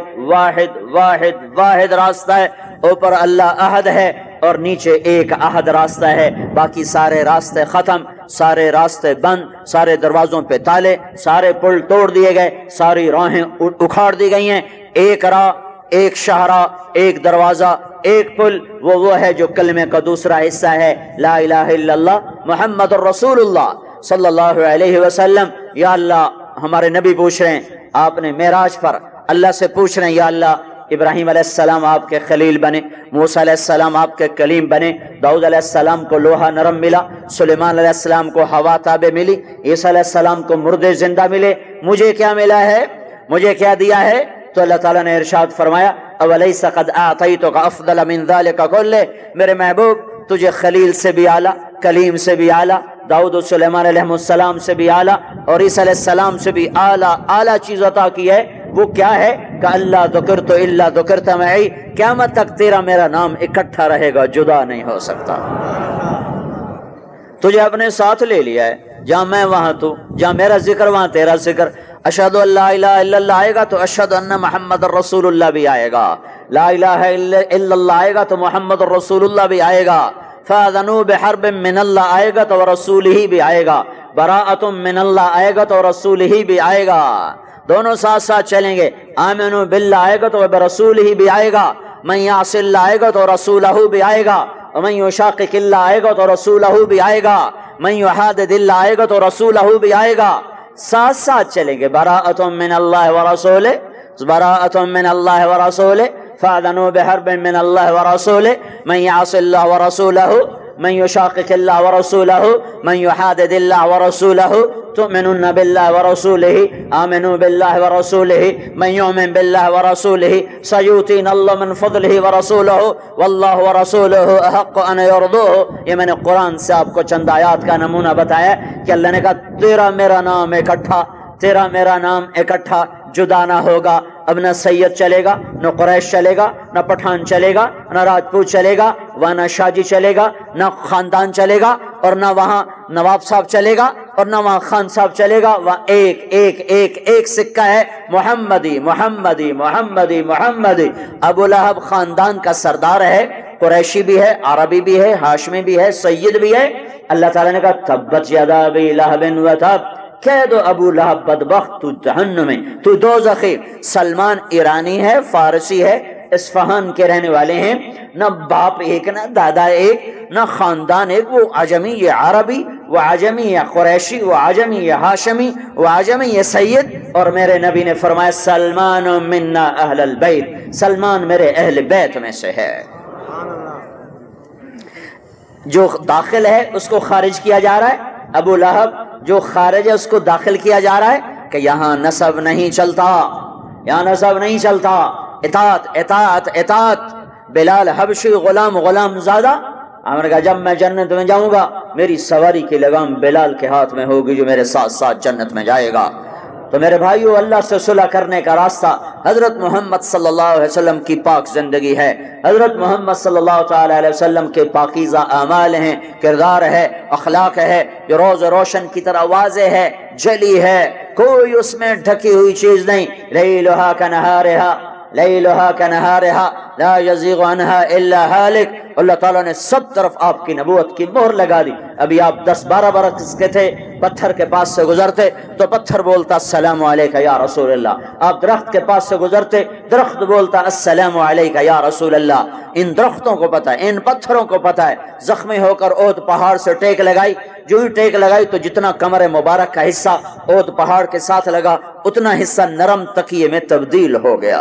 واحد راستہ ہے۔ اوپر اللہ احد ہے اور نیچے ایک احد راستہ ہے، باقی سارے راستے ختم، سارے راستے بند، سارے دروازوں پہ تالے، سارے پل توڑ دیے گئے، ساری راہیں اکھاڑ دی گئی ہیں۔ ایک راہ، ایک شاہراہ، ایک دروازہ، ایک پل، وہ ہے جو کلمے کا دوسرا حصہ ہے، لا الہ الا اللہ محمد الرسول اللہ صلی اللہ علیہ وسلم۔ یا اللہ، ہمارے نبی پوچھ رہے ہیں، آپ نے معراج پر اللہ سے پوچھ رہے ہیں، یا اللہ ابراہیم علیہ السلام آپ کے خلیل بنے، موسیٰ علیہ السلام آپ کے کلیم بنے، داؤد علیہ السلام کو لوہا نرم ملا، سلیمان علیہ السلام کو ہوا تابع ملی، عیسیٰ علیہ السلام کو مردے زندہ ملے، مجھے کیا ملا ہے، مجھے کیا دیا ہے؟ تو اللہ تعالیٰ نے ارشاد فرمایا، اولیس قد اعطیتک افضل من ذلک کلہ، میرے محبوب تجھے خلیل سے بھی اعلیٰ، کلیم سے بھی اعلیٰ، داؤد و سلیمان علیہ السلام سے بھی اعلیٰ، اور عیسیٰ علیہ السلام سے بھی اعلیٰ چیز عطا کی ہے۔ وہ کیا ہے کہ اللہ ذکرت الا ذکرت معی، قیامت تک تیرا میرا نام اکٹھا رہے گا، جدا نہیں ہو سکتا۔ تجھے اپنے ساتھ لے لیا ہے، جہاں میں وہاں تو، جہاں میرا ذکر وہاں تیرا ذکر۔ اشہد ان لا الہ الا اللہ آئے گا تو اشہد ان محمد الرسول اللہ بھی آئے گا، لا الہ الا اللہ آئے گا تو محمد الرسول اللہ بھی آئے گا، فاذنوا بحرب من اللہ آئے گا تو رسولہ بھی آئے گا، براءۃ من اللہ آئے گا تو رسولہ بھی آئے گا، دونوں ساتھ ساتھ چلیں گے۔ آمنوا باللہ آئے گا تو برسولہ بھی آئے گا، من یعص اللہ آئے گا تو رسولہ بھی آئے گا، ومن یشاقق اللہ آئے گا تو رسولہ بھی آئے گا، من یحادد اللہ آئے گا تو رسولہ بھی آئے گا، ساتھ ساتھ چلیں گے۔ براءۃ من اللہ ورسولہ، براءۃ من اللہ ورسولہ، فاذنوا بحرب من اللہ ورسولہ، من یعص اللہ ورسولہ، من یشاقق اللہ ورسولہ، من یحادد اللہ ورسولہ، تؤمنون باللہ ورسولہ، آمنوا باللہ ورسولہ، من یؤمن باللہ ورسولہ سیؤتینا اللہ من فضلہ ورسولہ واللہ ورسولہ احق ان یرضوہ۔ یہ میں نے قرآن سے آپ کو چند آیات کا نمونہ بتایا کہ اللہ نے کہا تیرا میرا نام اکٹھا، تیرا میرا نام اکٹھا، جدا نہ ہوگا۔ اب نہ سید چلے گا، نہ قریش چلے گا، نہ پٹھان چلے گا، نہ راجپوت چلے گا، وہاں نہ شاجی چلے گا، نہ خاندان چلے گا، اور نہ وہاں نواب صاحب چلے گا، اور نہ وہاں خان صاحب چلے گا۔ وہاں ایک ایک ایک ایک سکہ ہے، محمدی محمدی محمدی محمدی۔ ابو لہب خاندان کا سردار ہے، قریشی بھی ہے، عربی بھی ہے، ہاشمی بھی ہے، سید بھی ہے۔ اللہ تعالیٰ نے کہا تبت یدا ابی لہب وتب، کہہ دو ابو لہب بدبخت تو جہنم میں، تو دوزخی۔ سلمان ایرانی ہے، فارسی ہے، اصفہان کے رہنے والے ہیں، نہ باپ ایک نہ دادا ایک نہ خاندان ایک، وہ عجمی یہ عربی، وہ عجمی یہ قریشی، وہ عجمی یہ ہاشمی، وہ عجمی یہ سید۔ اور میرے نبی نے فرمایا سلمان منا اہل البیت، سلمان میرے اہل بیت میں سے ہے۔ جو داخل ہے اس کو خارج کیا جا رہا ہے، ابو لہب جو خارج ہے اس کو داخل کیا جا رہا ہے کہ یہاں نسب نہیں چلتا، یہاں نسب نہیں چلتا، اطاعت اطاعت اطاعت۔ بلال حبشی غلام غلام زادہ، ہم نے کہا جب میں جنت میں جاؤں گا میری سواری کی لگام بلال کے ہاتھ میں ہوگی جو میرے ساتھ ساتھ جنت میں جائے گا۔ تو میرے بھائیو، اللہ سے صلح کرنے کا راستہ حضرت محمد صلی اللہ علیہ وسلم کی پاک زندگی ہے، حضرت محمد صلی اللہ تعالی علیہ وسلم کے پاکیزہ اعمال ہیں، کردار ہے، اخلاق ہے، جو روز روشن کی طرح واضح ہے، جلی ہے، کوئی اس میں ڈھکی ہوئی چیز نہیں۔ لیلھا کنہارھا، لیلھا کنہارھا لا یزیغ عنہا الا ہالک۔ اللہ تعالیٰ نے سب طرف آپ کی نبوت کی مہر لگا دی۔ ابھی آپ 10-12 برس کے تھے، پتھر کے پاس سے گزرتے تو پتھر بولتا السلام علیکہ یا رسول اللہ، آپ درخت کے پاس سے گزرتے درخت بولتا السلام علیکہ یا رسول اللہ۔ ان درختوں کو پتہ ہے، ان پتھروں کو پتہ ہے، زخمی ہو کر احد پہاڑ سے ٹیک لگائی، جو ہی ٹیک لگائی تو جتنا کمر مبارک کا حصہ احد پہاڑ کے ساتھ لگا اتنا حصہ نرم تکیے میں تبدیل ہو گیا۔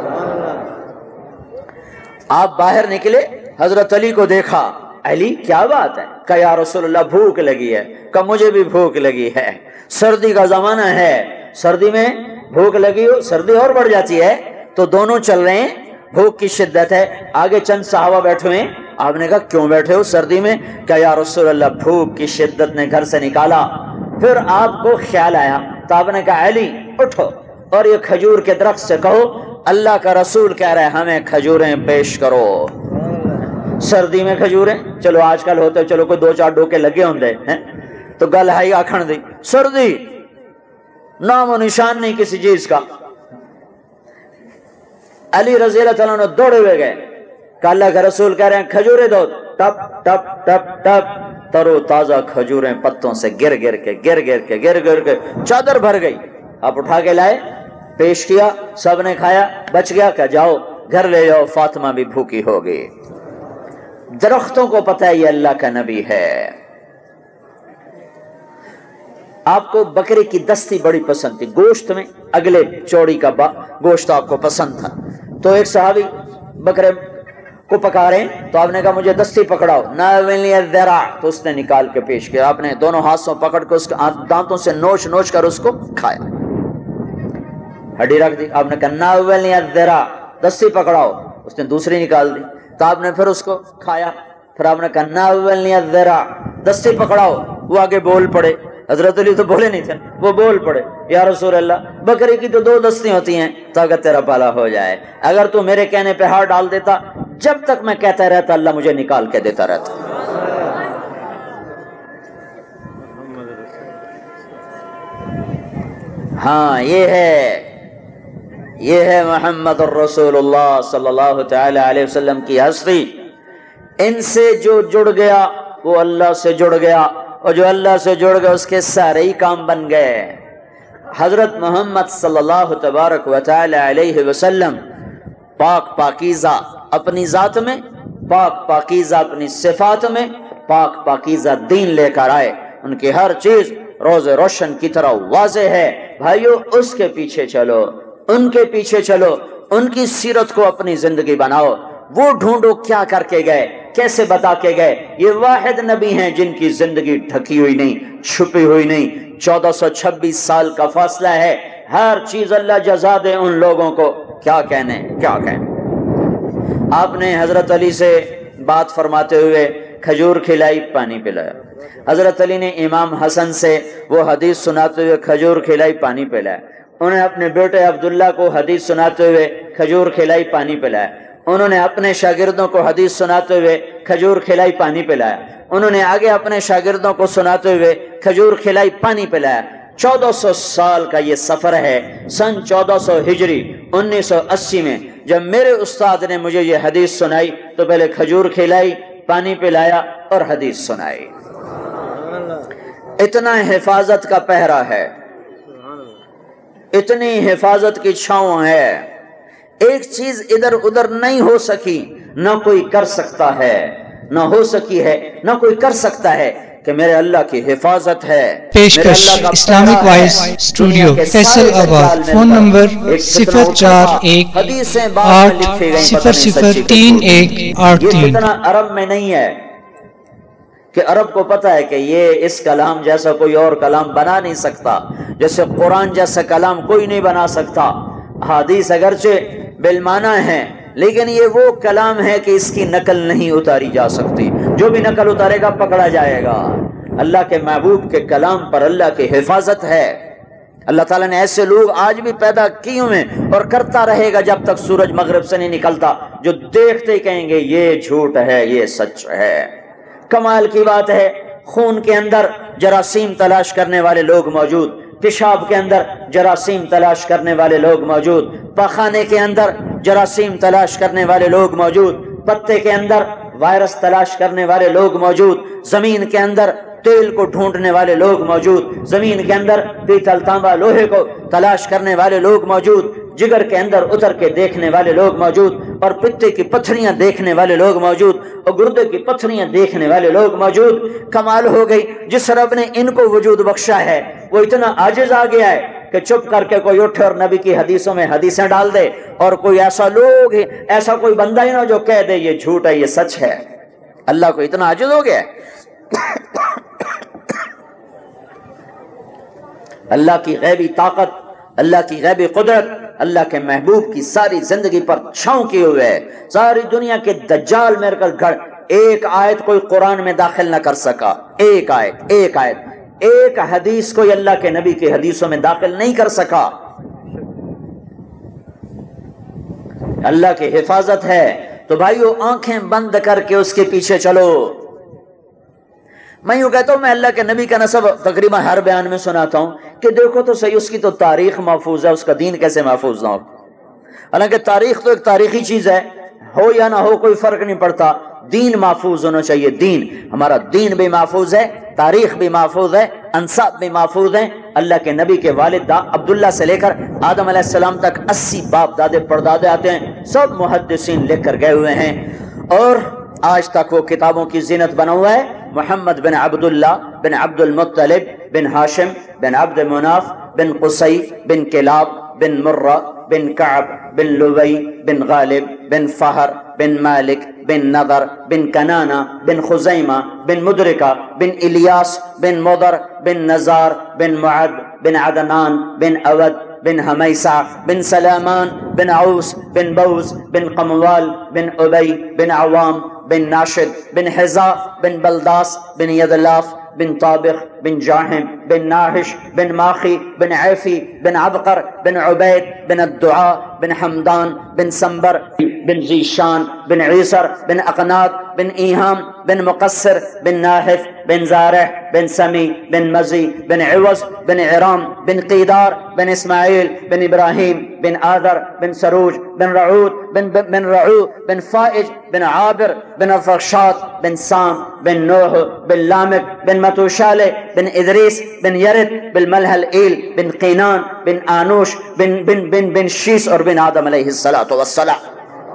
آپ باہر نکلے، حضرت علی کو دیکھا، علی کیا بات ہے؟ کہ یا رسول اللہ بھوک لگی ہے، کہ مجھے بھی بھوک لگی ہے، سردی کا زمانہ ہے، سردی میں بھوک لگی ہو، سردی اور بڑھ جاتی ہے، تو دونوں چل رہے ہیں، بھوک کی شدت ہے، آگے چند صحابہ بیٹھے ہوئے ہیں۔ آپ نے کہا کیوں بیٹھے ہو سردی میں؟ کہ یا رسول اللہ بھوک کی شدت نے گھر سے نکالا۔ پھر آپ کو خیال آیا تو آپ نے کہا علی اٹھو اور یہ کھجور کے درخت سے کہو اللہ کا رسول کہہ رہے ہمیں کھجوریں پیش کرو۔ سردی میں کھجوریں، چلو آج کل ہوتے چلو کوئی 2-4 ڈوکے لگے ہوں ہیں تو گل ہائی آکھن دی، سردی نام و نشان نہیں کسی چیز کا۔ علی رضی اللہ تعالیٰ عنہ دوڑے ہوئے گئے کہ اللہ کا رسول کہہ رہے ہیں کھجوریں دو، ٹپ ٹپ ٹپ ٹپ ترو تازہ کھجوریں پتوں سے گر گر کے چادر بھر گئی۔ آپ اٹھا کے لائے، پیش کیا، سب نے کھایا، بچ گیا کہ جاؤ گھر لے جاؤ، فاطمہ بھی بھوکی ہوگی۔ درختوں کو پتہ ہے یہ اللہ کا نبی ہے۔ آپ کو بکرے کی دستی بڑی پسند تھی، گوشت میں اگلے چوڑی کا گوشت آپ کو پسند تھا، تو ایک صحابی بکرے کو پکا رہے ہیں تو آپ نے کہا مجھے دستی پکڑاؤ، ناولنی الذراع، تو اس نے نکال کے پیش کیا، آپ نے دونوں ہاتھوں پکڑ کے اس کے دانتوں سے نوچ نوچ کر اس کو کھایا، ہڈی رکھ دی۔ آپ نے کہا ناولنی الذراع، دستی پکڑاؤ، اس نے دوسری نکال دی، تو آپ نے پھر اس کو کھایا، پھر آپ نے کہا ناولنی الذراع، دستی پکڑاؤ۔ وہ آگے بول پڑے، حضرت علی تو بولے نہیں تھے، وہ بول پڑے یا رسول اللہ بکری کی تو 2 دستی ہوتی ہیں تاکہ تیرا بھلا ہو جائے، اگر تو میرے کہنے پہ ہاتھ ڈال دیتا، جب تک میں کہتا رہتا اللہ مجھے نکال کے دیتا رہتا۔ ہاں یہ ہے محمد الرسول اللہ صلی اللہ تعالی علیہ وسلم کی ہستی. ان سے جو جڑ گیا وہ اللہ سے جڑ گیا، اور جو اللہ سے جڑ گیا اس کے سارے ہی کام بن گئے. حضرت محمد صلی اللہ تبارک و تعالی علیہ وسلم پاک پاکیزہ اپنی ذات میں، پاک پاکیزہ اپنی صفات میں، پاک پاکیزہ دین لے کر آئے. ان کی ہر چیز روز روشن کی طرح واضح ہے. بھائیو اس کے پیچھے چلو، ان کے پیچھے چلو، ان کی سیرت کو اپنی زندگی بناؤ. وہ ڈھونڈو کیا کر کے گئے، کیسے بتا کے گئے. یہ واحد نبی ہیں جن کی زندگی ڈھکی ہوئی نہیں، چھپی ہوئی نہیں. 1426 سال کا فاصلہ ہے. ہر چیز اللہ جزا دے ان لوگوں کو. کیا کہنے. آپ نے حضرت علی سے بات فرماتے ہوئے کھجور کھلائی، پانی پلایا. حضرت علی نے امام حسن سے وہ حدیث سناتے ہوئے کھجور کھلائی، پانی پلایا. انہوں نے اپنے بیٹے عبداللہ کو حدیث سناتے ہوئے کھجور کھلائی، پانی پلایا. انہوں نے اپنے شاگردوں کو حدیث سناتے ہوئے کھجور کھلائی، پانی پلایا. انہوں نے آگے اپنے شاگردوں کو سناتے ہوئے کھجور کھلائی، پانی پلایا. 1400 سال کا یہ سفر ہے. سن 1400 ہجری 1980 میں جب میرے استاد نے مجھے یہ حدیث سنائی تو پہلے کھجور کھلائی، پانی پلایا اور حدیث سنائی. اتنا حفاظت کا پہرا ہے، اتنی حفاظت کی چھاؤں ہے. ایک چیز ادھر ادھر نہیں ہو سکی، نہ کوئی کر سکتا ہے، نہ ہو سکی ہے، نہ کوئی کر سکتا ہے کہ میرے اللہ کی حفاظت ہے. پیشکش Islamic voice studio Faisalabad. Phone number 0418003183. یہ فتنہ عرب میں نہیں ہے کہ عرب کو پتہ ہے کہ یہ اس کلام جیسا کوئی اور کلام بنا نہیں سکتا، جیسے قرآن جیسا کلام کوئی نہیں بنا سکتا. حدیث اگرچہ بالمعنی ہے لیکن یہ وہ کلام ہے کہ اس کی نقل نہیں اتاری جا سکتی. جو بھی نقل اتارے گا پکڑا جائے گا. اللہ کے محبوب کے کلام پر اللہ کی حفاظت ہے. اللہ تعالیٰ نے ایسے لوگ آج بھی پیدا کیے ہوئے اور کرتا رہے گا جب تک سورج مغرب سے نہیں نکلتا، جو دیکھتے ہی کہیں گے یہ جھوٹ ہے، یہ سچ ہے. کمال کی بات ہے، خون کے اندر جراثیم تلاش کرنے والے لوگ موجود، پیشاب کے اندر جراثیم تلاش کرنے والے لوگ موجود، پخانے کے اندر جراثیم تلاش کرنے والے لوگ موجود، پتے کے اندر وائرس تلاش کرنے والے لوگ موجود، زمین کے اندر تیل کو ڈھونڈنے والے لوگ موجود، زمین کے اندر پیتل تانبا لوہے کو تلاش کرنے والے لوگ موجود، جگر کے اندر اتر کے دیکھنے والے لوگ موجود، اور پتے کی پتھریاں دیکھنے والے لوگ موجود، اور گردے کی پتھریاں دیکھنے والے لوگ موجود. کمال ہو گئی، جس رب نے ان کو وجود بخشا ہے وہ اتنا عاجز آ گیا ہے کہ چپ کر کے کوئی اٹھے اور نبی کی حدیثوں میں حدیثیں ڈال دے، اور کوئی ایسا کوئی بندہ ہی نہ جو کہہ دے یہ جھوٹ ہے، یہ سچ ہے. اللہ کو اتنا عاجز ہو گیا ہے. اللہ کی غیبی طاقت، اللہ کی غیبی قدرت اللہ کے محبوب کی ساری زندگی پر چھاؤں کیے ہوئے ہے. ساری دنیا کے دجال میرے کل گھر ایک آیت کوئی قرآن میں داخل نہ کر سکا. ایک آیت ایک حدیث کوئی اللہ کے نبی کی حدیثوں میں داخل نہیں کر سکا. اللہ کی حفاظت ہے. تو بھائیو آنکھیں بند کر کے اس کے پیچھے چلو. میں یوں کہتا ہوں، میں اللہ کے نبی کا نسب تقریباً ہر بیان میں سناتا ہوں کہ دیکھو تو صحیح، اس کی تو تاریخ محفوظ ہے، اس کا دین کیسے محفوظ نہ ہو. حالانکہ تاریخ تو ایک تاریخی چیز ہے، ہو یا نہ ہو کوئی فرق نہیں پڑتا. دین محفوظ ہونا چاہیے. دین ہمارا دین بھی محفوظ ہے، تاریخ بھی محفوظ ہے، انساب بھی محفوظ ہیں. اللہ کے نبی کے والد عبداللہ سے لے کر آدم علیہ السلام تک 80 باپ دادے پردادے آتے ہیں، سب محدثین لکھ کر گئے ہوئے ہیں، اور آج تک وہ کتابوں کی زینت بنا ہوا ہے. محمد بن عبداللہ بن عبد المطلب بن ہاشم بن عبد مناف بن قصی بن کلاب بن مرہ بن کعب بن لوی بن غالب بن فہر بن مالک بن نضر بن کنانہ بن خزیمہ بن مدرکہ بن الیاس بن مضر بن نزار بن معد بن عدنان بن اود بن حمیسہ بن سلامان بن عوس بن بوز بن قموال بن ابی بن عوام بن ناشد بن حزا بن بلداس بن یدلاف بن طابق بن جاہم بن ناحش بن ماخی بن عیفی بن عبقر بن عبید بن الدعاء بن حمدان بن سنبر بن ذیشان بن عیسر بن اقناط بن ایہام بن مقصر بن ناحف بن زارح بن سمی بن مزی بن عوض بن عرام بن قیدار بن اسماعیل بن ابراہیم بن آذر بن سروج بن رعود بن رعو بن فائج بن عابر بن ارفخشاد بن سام بن نوح بن لامک بن متوشالہ بن ادریس بن یرد بن ملحل ایل بن قینان بن آنوش بن شیس اور بن آدم علیہ السلام.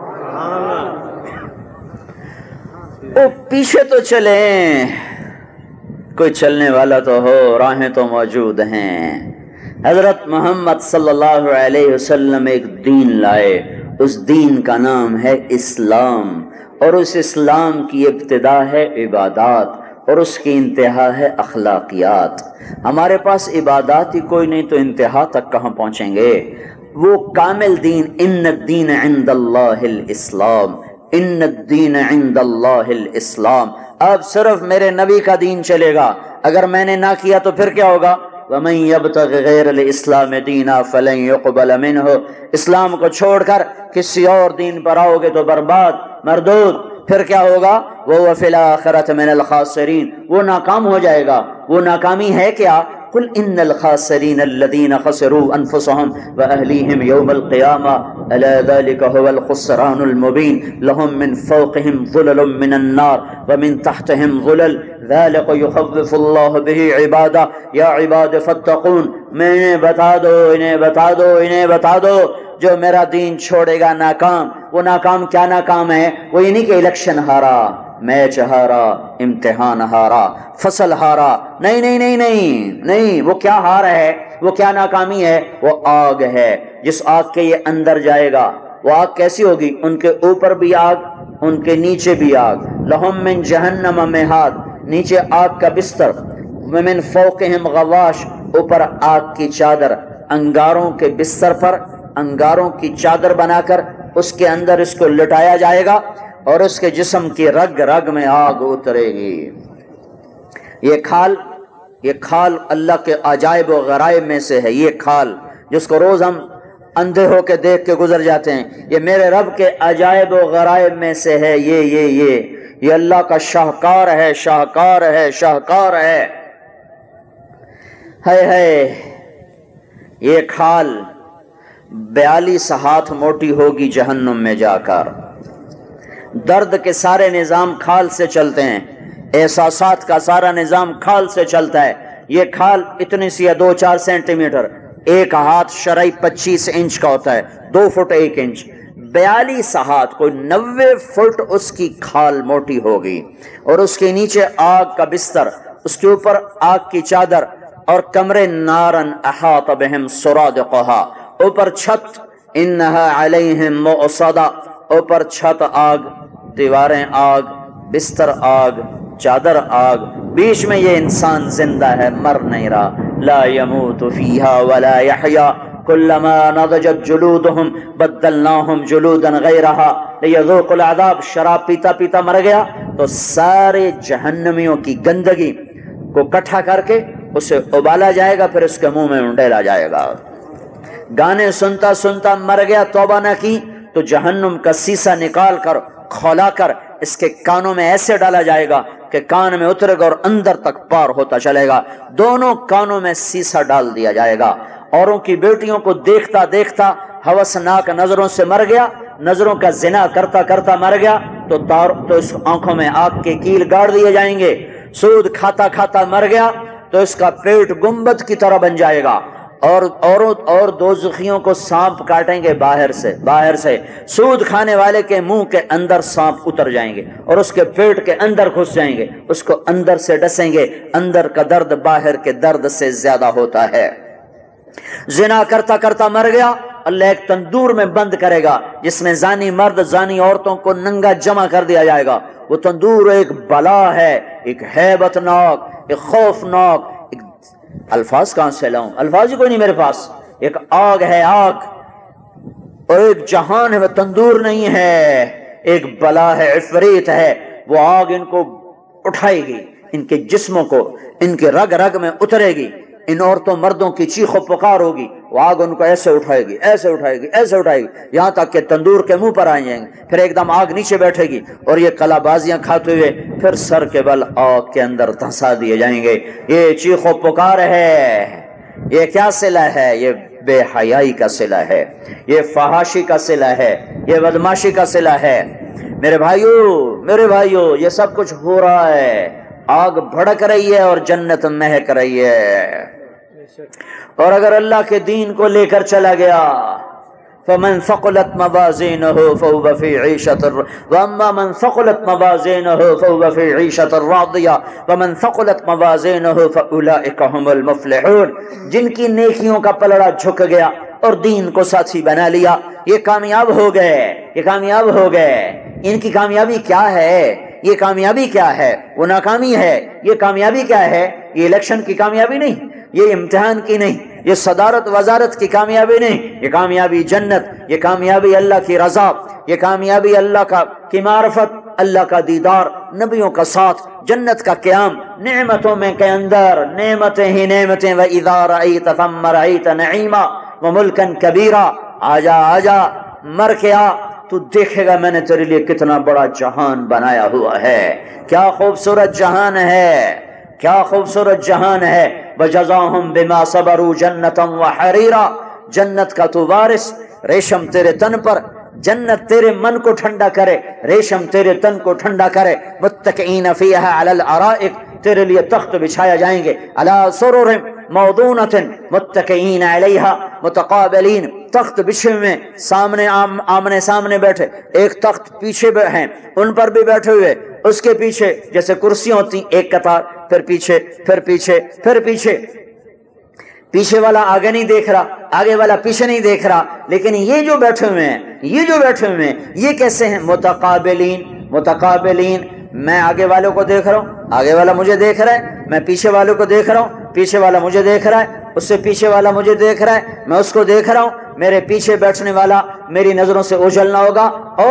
وہ پیچھے تو چلیں، کوئی چلنے والا تو ہو، راہیں تو موجود ہیں. حضرت محمد صلی اللہ علیہ وسلم ایک دین لائے، اس دین کا نام ہے اسلام، اور اس اسلام کی ابتدا ہے عبادات اور اس کی انتہا ہے اخلاقیات. ہمارے پاس عبادات ہی کوئی نہیں تو انتہا تک کہاں پہنچیں گے؟ وہ کامل دین، ان الدین عند اللہ الاسلام، ان الدین عند اللہ الاسلام. اب صرف میرے نبی کا دین چلے گا، اگر میں نے نہ کیا تو پھر کیا ہوگا؟ وَمَن يَبْتَغِ غَيْرَ الْإِسْلَامِ دِينًا فَلَن يُقْبَلَ مِنْهُ. اسلام کو چھوڑ کر کسی اور دین پر آؤ گے تو برباد، مردود. پھر کیا ہوگا؟ وَهُوَ فِي الْآخِرَةِ مِنَ الْخَاسِرِينَ. وہ ناکام ہو جائے گا. وہ ناکامی ہے کیا؟ قل ان الخاسرین الذین خسروا انفسهم واهلیہم یوم القیامہ الا ذلک هو الخسران المبین لهم من فوقهم ظلل من النار ومن تحتهم ظلل ذلك يخوف اللہ به عبادہ یا عباد فاتقون. میں انہیں بتا دو، انہیں بتا دو، انہیں بتا دو جو میرا دین چھوڑے گا ناکام. وہ ناکام کیا ناکام ہے؟ وہ یہ نہیں کہ الیکشن ہارا، میچ ہارا، امتحان ہارا، فصل ہارا. نہیں نہیں نہیں نہیں نہیں، وہ کیا ہار ہے، وہ کیا ناکامی ہے؟ وہ آگ ہے. جس آگ کے یہ اندر جائے گا، وہ آگ کیسی ہوگی؟ ان کے اوپر بھی آگ، ان کے نیچے بھی آگ. لہم من جہنم مہاد، نیچے آگ کا بستر. ومن فوقہم غواش، اوپر آگ کی چادر. انگاروں کے بستر پر انگاروں کی چادر بنا کر اس کے اندر اس کو لٹایا جائے گا اور اس کے جسم کی رگ رگ میں آگ اترے گی. یہ کھال اللہ کے عجائب و غرائب میں سے ہے. یہ کھال جس کو روز ہم اندھے ہو کے دیکھ کے گزر جاتے ہیں، یہ میرے رب کے عجائب و غرائب میں سے ہے. یہ اللہ کا شاہکار ہے، شاہکار ہے، شاہکار ہے. یہ کھال 42 ہاتھ موٹی ہوگی جہنم میں جا کر. درد کے سارے نظام کھال سے چلتے ہیں، احساسات کا سارا نظام کھال سے چلتا ہے. یہ کھال اتنی سی ہے 2-4 سینٹی میٹر. ایک ہاتھ شرعی 25 انچ کا ہوتا ہے، 2 فٹ 1 انچ. 42 ہاتھ، کوئی 90 فٹ اس کی کھال موٹی ہوگی. اور اس کے نیچے آگ کا بستر، اس کے اوپر آگ کی چادر اور کمرے. نارن احاط بہم سرادقہا، اوپر چھت. انہا علیہم مؤصدہ، اوپر چھت آگ، دیواریں آگ، بستر آگ، چادر آگ. بیچ میں یہ انسان زندہ ہے، مر نہیں رہا. لا يموت فیہا ولا یحیا کلما نضجت جلودہم بدلناہم جلودا غیرہا لیذوقوا العذاب. شراب پیتا پیتا مر گیا تو سارے جہنمیوں کی گندگی کو اکٹھا کر کے اسے ابالا جائے گا، پھر اس کے منہ میں ڈالا جائے گا. گانے سنتا سنتا مر گیا، توبہ نہ کی تو جہنم کا سیسا نکال کر کھولا کر اس کے کانوں میں ایسے ڈالا جائے گا کہ کان میں اترے گا اور اندر تک پار ہوتا چلے گا. دونوں کانوں میں سیسا ڈال دیا جائے گا. اوروں کی بیٹیوں کو دیکھتا دیکھتا ہوسناک نظروں سے مر گیا، نظروں کا زنا کرتا کرتا مر گیا تو اس آنکھوں میں آگ کے کیل گاڑ دیے جائیں گے. سود کھاتا کھاتا مر گیا تو اس کا پیٹ گنبد کی طرح بن جائے گا. اور دوزخیوں کو سانپ کاٹیں گے باہر سے. سود کھانے والے کے منہ کے اندر سانپ اتر جائیں گے اور اس کے پیٹ کے اندر گھس جائیں گے، اس کو اندر سے ڈسیں گے. اندر کا درد باہر کے درد سے زیادہ ہوتا ہے. زنا کرتا کرتا مر گیا، اللہ ایک تندور میں بند کرے گا جس میں زانی مرد زانی عورتوں کو ننگا جمع کر دیا جائے گا. وہ تندور ایک بلا ہے، ایک ہیبت ناک، ایک خوفناک. الفاظ کہاں سے لاؤں؟ الفاظ ہی کوئی نہیں میرے پاس. ایک آگ ہے، آگ، اور ایک جہان ہے، وہ تندور نہیں ہے. ایک بلا ہے، عفریت ہے. وہ آگ ان کو اٹھائے گی، ان کے جسموں کو ان کے رگ رگ میں اترے گی. ان عورتوں مردوں کی چیخ و پکار ہوگی، وہ آگ ان کو ایسے اٹھائے گی، ایسے اٹھائے گی، ایسے اٹھائے گی، یہاں تک کہ تندور کے منہ پر آ جائیں گے، پھر ایک دم آگ نیچے بیٹھے گی اور یہ کلا بازیاں کھاتے ہوئے پھر سر کے بل آگ کے اندر دھنسا دیے جائیں گے۔ یہ چیخ و پکار ہے، یہ کیا صلہ ہے؟ یہ بے حیائی کا صلہ ہے، یہ فحاشی کا صلہ ہے، یہ بدماشی کا صلہ ہے۔ میرے بھائیو یہ سب کچھ ہو رہا ہے، آگ بھڑک رہی ہے اور جنت مہک رہی ہے۔ اور اگر اللہ کے دین کو لے کر چلا گیا فمن ثقلت موازینہ فهو فی عیشۃ واما من ثقلت موازینہ فهو فی عیشۃ راضیہ ومن ثقلت موازینہ فاولئک هم المفلحون۔ جن کی نیکیوں کا پلڑا جھک گیا اور دین کو ساتھی بنا لیا، یہ کامیاب ہو گئے، یہ کامیاب ہو گئے۔ ان کی کامیابی کیا ہے؟ یہ کامیابی کیا ہے؟ وہ ناکامی ہے۔ یہ کامیابی کیا ہے؟ یہ الیکشن کی کامیابی نہیں، یہ امتحان کی نہیں، یہ صدارت وزارت کی کامیابی نہیں، یہ کامیابی جنت، یہ کامیابی اللہ کی رضا، یہ کامیابی اللہ کی معرفت، اللہ کا دیدار، نبیوں کا ساتھ، جنت کا قیام، نعمتوں میں کے اندر نعمتیں ہی نعمتیں۔ وَإِذَا رَأَيْتَ ثَمَّ رَأَيْتَ نَعِيمًا وَمُلْكًا كَبِيرًا۔ آجا مر کے آ، تو دیکھے گا میں نے تیرے لیے کتنا بڑا جہان بنایا ہوا ہے۔ کیا خوبصورت جہان ہے، کیا خوبصورت جہان ہے۔ وَجَزَاهُمْ بِمَا صَبَرُوا جَنَّةً وَحَرِيرًا۔ جنت کا تو وارث، ریشم تیرے تن پر، جنت تیرے من کو ٹھنڈا کرے، ریشم تیرے تن کو ٹھنڈا کرے۔ متکئین فیہا علی الارائک، تیرے لیے تخت بچھایا جائیں گے، علی سرر موضونۃ متکئین علیہا متقابلین، تخت بچھے ہوئے سامنے آمنے سامنے بیٹھے، ایک تخت پیچھے ہیں ان پر بھی بیٹھے ہوئے، اس کے پیچھے جیسے کرسیاں ہوتی ایک قطار، پھر پیچھے پھر پیچھے پھر پیچھے، پیچھے والا آگے نہیں دیکھ رہا، آگے والا پیچھے نہیں دیکھ رہا، لیکن یہ جو بیٹھے ہوئے ہیں، یہ جو بیٹھے ہوئے ہیں، یہ کیسے ہیں؟ متقابلین، متقابلین۔ میں آگے والوں کو دیکھ رہا ہوں، آگے والا مجھے دیکھ رہا ہے، میں پیچھے والوں کو دیکھ رہا ہوں، پیچھے والا مجھے دیکھ رہا ہے، اس سے پیچھے والا مجھے دیکھ رہا ہے، میں اس کو دیکھ رہا ہوں۔ میرے پیچھے بیٹھنے والا میری نظروں سے اوجھل نہ ہوگا، اور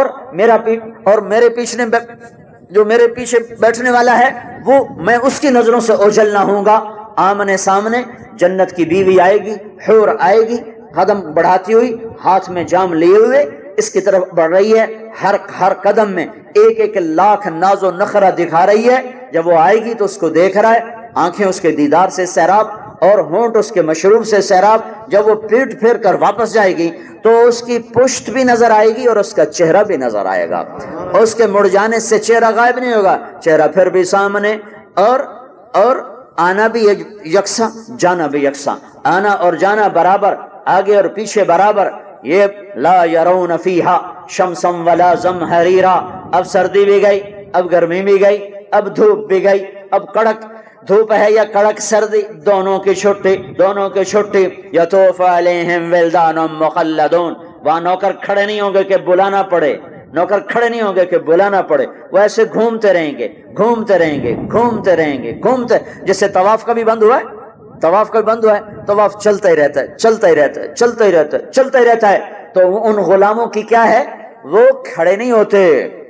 میرے پیچھے جو میرے پیچھے بیٹھنے والا ہے وہ میں اس کی نظروں سے اوجھل نہ ہوں گا۔ آمنے سامنے جنت کی بیوی آئے گی، حور آئے گی، قدم بڑھاتی ہوئی، ہاتھ میں جام لیے ہوئے اس کی طرف بڑھ رہی ہے، ہر قدم میں ایک ایک لاکھ ناز و نخرہ دکھا رہی ہے۔ جب وہ آئے گی تو اس کو دیکھ رہا ہے، آنکھیں اس کے دیدار سے سیراب اور ہونٹ اس کے مشروب سے سیراب۔ جب وہ پیٹ پھیر کر واپس جائے گی تو اس کی پشت بھی نظر آئے گی اور اس کا چہرہ بھی نظر آئے گا، اور اس کے مڑ جانے سے چہرہ غائب نہیں ہوگا، چہرہ پھر بھی سامنے، اور آنا بھی یکساں، جانا بھی یکساں، آنا اور جانا برابر، آگے اور پیچھے برابر۔ یہ لا یرون فیہا شمسا ولا زمہریرا۔ اب سردی بھی گئی، اب گرمی بھی گئی، اب دھوپ بھی گئی، اب کڑک دھوپ ہے یا کڑک سردی، دونوں کی چھٹی، دونوں کی چھٹی۔ یطوف علیہم ولدان مخلدون۔ وہاں نوکر کھڑے نہیں ہوں گے کہ بلانا پڑے، نوکر کھڑے نہیں ہوں گے کہ بلانا پڑے، وہ ایسے گھومتے رہیں گے، گھومتے رہیں گے، گھومتے رہیں گے، گھومتے، جیسے طواف کا بھی بند ہوا ہے، طواف کا بھی بند ہوا ہے، طواف چلتا ہی رہتا ہے، چلتا ہی رہتا ہے، چلتا ہی رہتا ہے، چلتا ہی رہتا ہے۔ تو ان غلاموں کی کیا ہے؟ وہ کھڑے نہیں ہوتے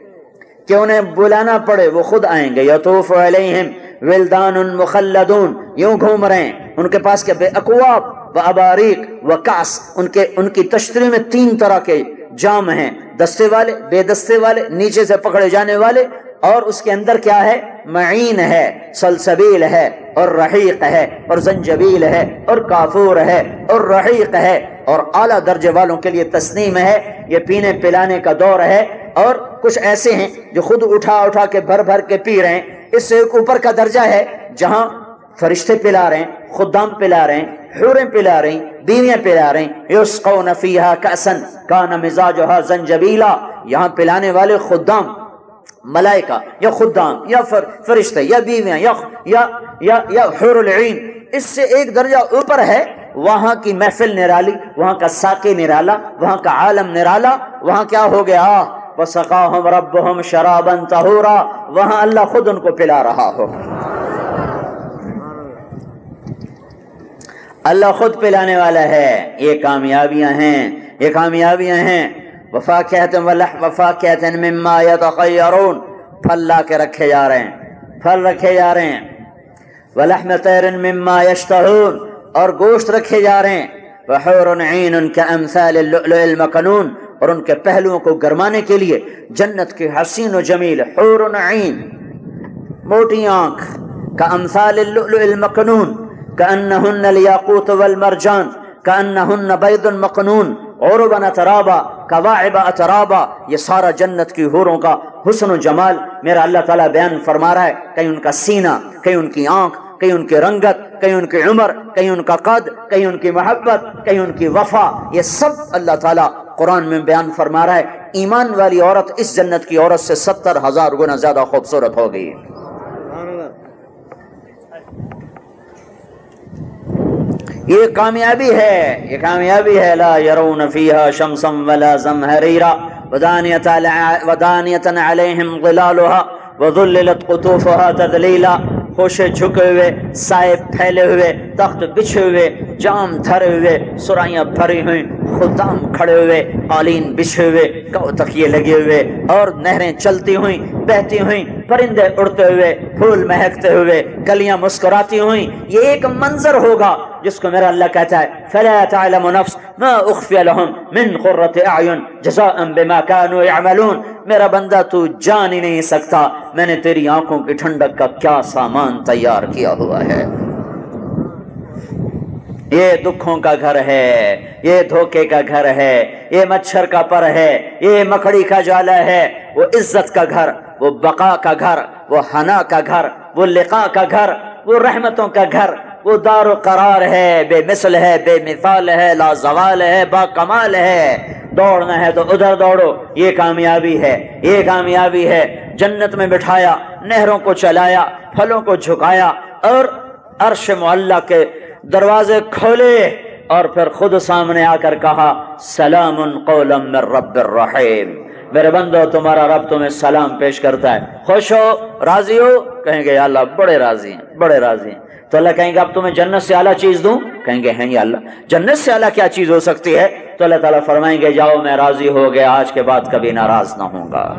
کہ انہیں بلانا پڑے، وہ خود آئیں گے۔ یطوف علیہم ولدان مخلدون، یوں گھوم رہے ہیں، ان کے پاس کیا؟ بے اکواب و اباریق و کاس، ان کی تشتری میں 3 طرح کے جام ہیں، دستے والے، بے دستے والے، نیچے سے پکڑے جانے والے، اور اس کے اندر کیا ہے؟ معین ہے، سلسبیل ہے، اور رحیق ہے، اور زنجبیل ہے، اور کافور ہے، اور رحیق ہے، اور اعلیٰ درجے والوں کے لیے تسنیم ہے۔ یہ پینے پلانے کا دور ہے، اور کچھ ایسے ہیں جو خود اٹھا کے بھر بھر کے پی رہے ہیں۔ اس سے ایک اوپر کا درجہ ہے جہاں فرشتے پلا رہے ہیں، خدام پلا رہے ہیں، حوریں پلا رہی، بیویاں پلا رہی۔ یسقون فیہا کأسا کان مزاجہا زنجبیلا۔ یہاں پلانے والے خدام، ملائکہ یا خدام یا فرشتے یا بیویاں یا حور العین۔ اس سے ایک درجہ اوپر ہے، وہاں کی محفل نرالی، وہاں کا ساقی نرالا، وہاں کا عالم نرالا، وہاں کیا ہو گیا؟ وَسَقَاهُمْ رَبُّهُمْ شَرَابًا طَهُورًا۔ وہاں اللہ خود ان کو پلا رہا ہو، اللہ خود پلانے والا ہے۔ یہ کامیابیاں ہیں، یہ کامیابیاں ہیں۔ وَفَاكِهَةٍ مِّمَّا يَتَخَيَّرُونَ، پھل لا کے رکھے جا رہے ہیں، پھل رکھے جا رہے ہیں۔ وَلَحْمِ طَيْرٍ مِّمَّا يَشْتَهُونَ، اور گوشت رکھے جا رہے ہیں۔ وحور عین کامثال اللؤلؤ المکنون، اور ان کے پہلوؤں کو گرمانے کے لیے جنت کے حسین و جمیل حور عین، موٹی آنکھ، کامثال اللؤلؤ المکنون کأنہن الیاقوت والمرجان کأنہن بید مقنون عربا اترابا کواعب اترابا، یہ سارا جنت کی حوروں کا حسن و جمال میرا اللہ تعالیٰ بیان فرما رہا ہے. کہیں ان کا سینہ، کہیں ان کی آنکھ، کہیں ان کی رنگت، کہیں ان کی عمر، کہیں ان کا قد، کہیں ان کی محبت، کہیں ان کی وفا، یہ سب اللہ تعالیٰ قرآن میں بیان فرما رہا ہے. ایمان والی عورت اس جنت کی عورت سے 70,000 گنا زیادہ خوبصورت ہو گئی. یہ کامیابی ہے، یہ کامیابی ہے. لا يرون فيها شمسا ولا زمهريرا ودانية عليهم ظلالها وذللت قطوفها تذلیلا. خوشے جھکے ہوئے، سائے پھیلے ہوئے، تخت بچھے ہوئے، جام دھرے ہوئے، سرائیاں بھری ہوئی، خدام کھڑے ہوئے، قالین بچھے ہوئے، کو تکیے لگے ہوئے، اور نہریں چلتی ہوئیں، بہتی ہوئیں، پرندے اڑتے ہوئے، پھول مہکتے ہوئے، کلیاں مسکراتی ہوئیں. یہ ایک منظر ہوگا جس کو میرا اللہ کہتا ہے فلا تعلم نفس ما اخفی لهم من قرۃ اعین جزاء بما كانوا يعملون. میرا بندہ تو جان ہی نہیں سکتا میں نے تیری آنکھوں کی ٹھنڈک کا کیا سامان تیار کیا ہوا ہے. یہ دکھوں کا گھر ہے، یہ دھوکے کا گھر ہے، یہ مچھر کا پر ہے، یہ مکڑی کا جالا ہے. وہ عزت کا گھر، وہ بقا کا گھر، وہ حنا کا گھر، وہ لقاء کا گھر، وہ رحمتوں کا گھر، وہ دار و قرار ہے، بے مثل ہے، بے مثال ہے، لا زوال ہے، با کمال ہے. دوڑنا ہے تو ادھر دوڑو، یہ کامیابی ہے، یہ کامیابی ہے. جنت میں بٹھایا، نہروں کو چلایا، پھلوں کو جھکایا، اور عرش معلیٰ کے دروازے کھولے، اور پھر خود سامنے آ کر کہا سلام قولا من رب الرحیم. میرے بندو تمہارا رب تمہیں سلام پیش کرتا ہے. خوش ہو، راضی ہو؟ کہیں گے یا اللہ بڑے راضی ہیں، بڑے راضی ہیں. تو اللہ کہیں گے اب تمہیں جنت سے اعلیٰ چیز دوں؟ کہیں گے ہیں یا اللہ جنت سے اعلیٰ کیا چیز ہو سکتی ہے؟ تو اللہ تعالیٰ فرمائیں گے جاؤ میں راضی ہو گیا، آج کے بعد کبھی ناراض نہ ہوں گا.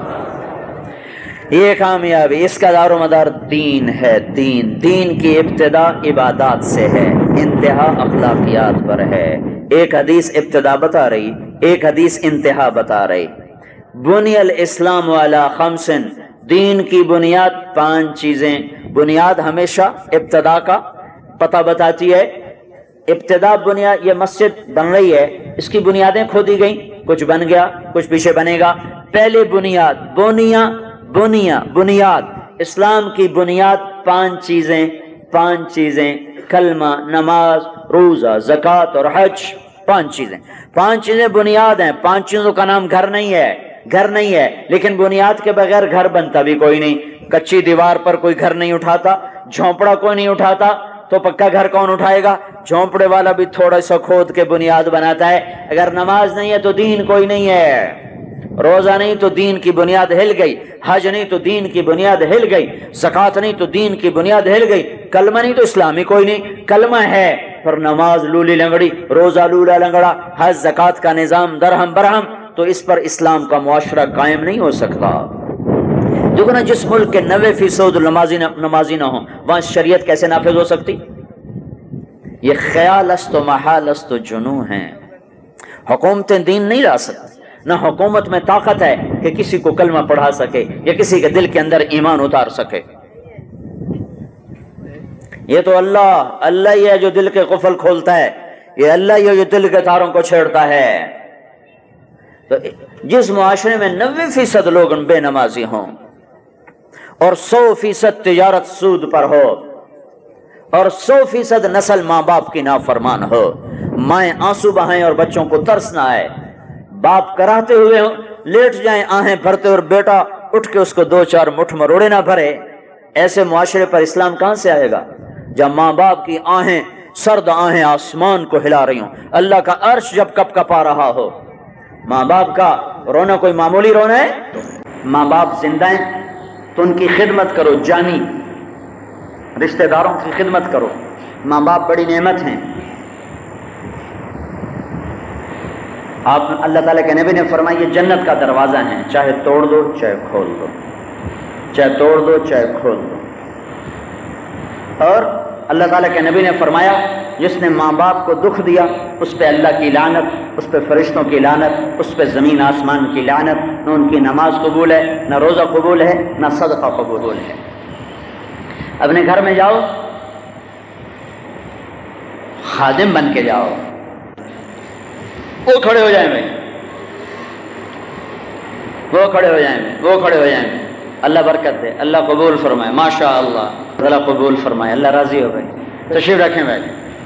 یہ کامیابی، اس کا دار و مدار دین ہے. دین کی ابتدا عبادات سے ہے، انتہا اخلاقیات پر ہے. ایک حدیث ابتدا بتا رہی، ایک حدیث انتہا بتا رہی. بنی الاسلام علی خمس، دین کی بنیاد 5 چیزیں. بنیاد ہمیشہ ابتدا کا پتہ بتاتی ہے. ابتدا بنیاد، یہ مسجد بن رہی ہے، اس کی بنیادیں کھودی گئیں، کچھ بن گیا، کچھ پیچھے بنے گا. پہلے بنیاد، بنیاد اسلام کی بنیاد 5 چیزیں، کلمہ، نماز، روزہ، زکوٰۃ اور حج. 5 چیزیں بنیاد ہیں. 5 چیزوں کا نام گھر نہیں ہے، لیکن بنیاد کے بغیر گھر بنتا بھی کوئی نہیں. کچی دیوار پر کوئی گھر نہیں اٹھاتا، جھونپڑا کوئی نہیں اٹھاتا، تو پکا گھر کون اٹھائے گا؟ جھونپڑے والا بھی تھوڑا سا کھود کے بنیاد بناتا ہے. اگر نماز نہیں ہے تو دین کوئی نہیں ہے، روزہ نہیں تو دین کی بنیاد ہل گئی، حج نہیں تو دین کی بنیاد ہل گئی، زکوٰۃ نہیں تو دین کی بنیاد ہل گئی، کلمہ نہیں تو اسلامی کوئی نہیں. کلمہ ہے پر نماز لولی لنگڑی، روزہ لولا لنگڑا، حج زکوٰۃ کا نظام درہم برہم، تو اس پر اسلام کا معاشرہ قائم نہیں ہو سکتا. دیکھو نا، جس ملک کے 90% نمازی نہ ہوں وہاں شریعت کیسے نافذ ہو سکتی؟ یہ خیال است و محال است و جنوں ہیں. حکومتیں دین نہیں لا سکتی، نہ حکومت میں طاقت ہے کہ کسی کو کلمہ پڑھا سکے یا کسی کے دل کے اندر ایمان اتار سکے. یہ تو اللہ ہی ہے جو دل کے قفل کھولتا ہے، یہ اللہ ہی ہے جو دل کے تاروں کو چھیڑتا ہے. تو جس معاشرے میں 90% لوگ بے نمازی ہوں اور 100% تجارت سود پر ہو اور 100% نسل ماں باپ کی نافرمان ہو، مائیں آنسو بہائیں اور بچوں کو ترس نہ آئے، باپ کراتے ہوئے لیٹ جائیں آہیں بھرتے اور بیٹا اٹھ کے اس کو 2-4 مٹھ مروڑے نہ بھرے، ایسے معاشرے پر اسلام کہاں سے آئے گا؟ جب ماں باپ کی آہیں، سرد آہیں آسمان کو ہلا رہی ہوں، اللہ کا عرش جب کپ کپا رہا ہو. ماں باپ کا رونا کوئی معمولی رونا ہے؟ ماں باپ زندہ ہیں تو ان کی خدمت کرو، جانی رشتہ داروں کی خدمت کرو. ماں باپ بڑی نعمت ہیں. آپ اللہ تعالیٰ کے نبی نے فرمایا یہ جنت کا دروازہ ہیں، چاہے توڑ دو چاہے کھول دو، چاہے توڑ دو چاہے کھول دو. اور اللہ تعالیٰ کے نبی نے فرمایا جس نے ماں باپ کو دکھ دیا اس پہ اللہ کی لعنت، اس پہ فرشتوں کی لعنت، اس پہ زمین آسمان کی لعنت، نہ ان کی نماز قبول ہے، نہ روزہ قبول ہے، نہ صدقہ قبول ہے۔ اپنے گھر میں جاؤ، خادم بن کے جاؤ، وہ کھڑے ہو جائیں بھائی، وہ کھڑے ہو جائیں، وہ کھڑے ہو جائیں، اللہ برکت دے، اللہ قبول فرمائے، ماشاء اللہ، اللہ قبول فرمائے، اللہ راضی ہو بھائی۔ تشریف رکھیں بھائی،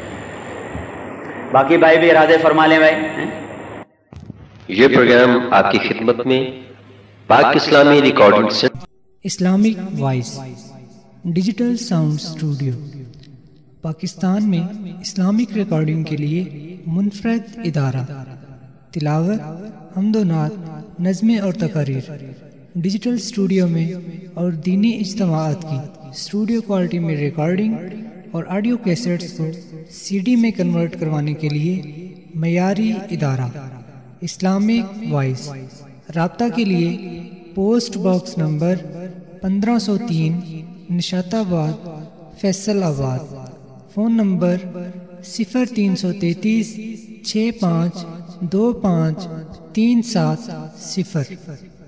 باقی بھائی بھی ارادے فرما لیں بھائی۔ یہ پروگرام آپ کی خدمت میں پاک اسلامی ریکارڈنگ سے Islamic voice digital sound studio Pakistan میں اسلامک ریکارڈنگ کے لیے منفرد ادارہ، تلاوت، حمد و نعت، نظمیں اور تقاریر ڈیجیٹل اسٹوڈیو میں اور دینی اجتماعات کی اسٹوڈیو کوالٹی میں ریکارڈنگ اور آڈیو کیسٹس کو سی ڈی میں کنورٹ کروانے کے لیے معیاری ادارہ اسلامک وائس۔ رابطہ کے لیے پوسٹ باکس نمبر 1503 نشات آباد فیصل آباد، فون نمبر 0333 6525 37 0۔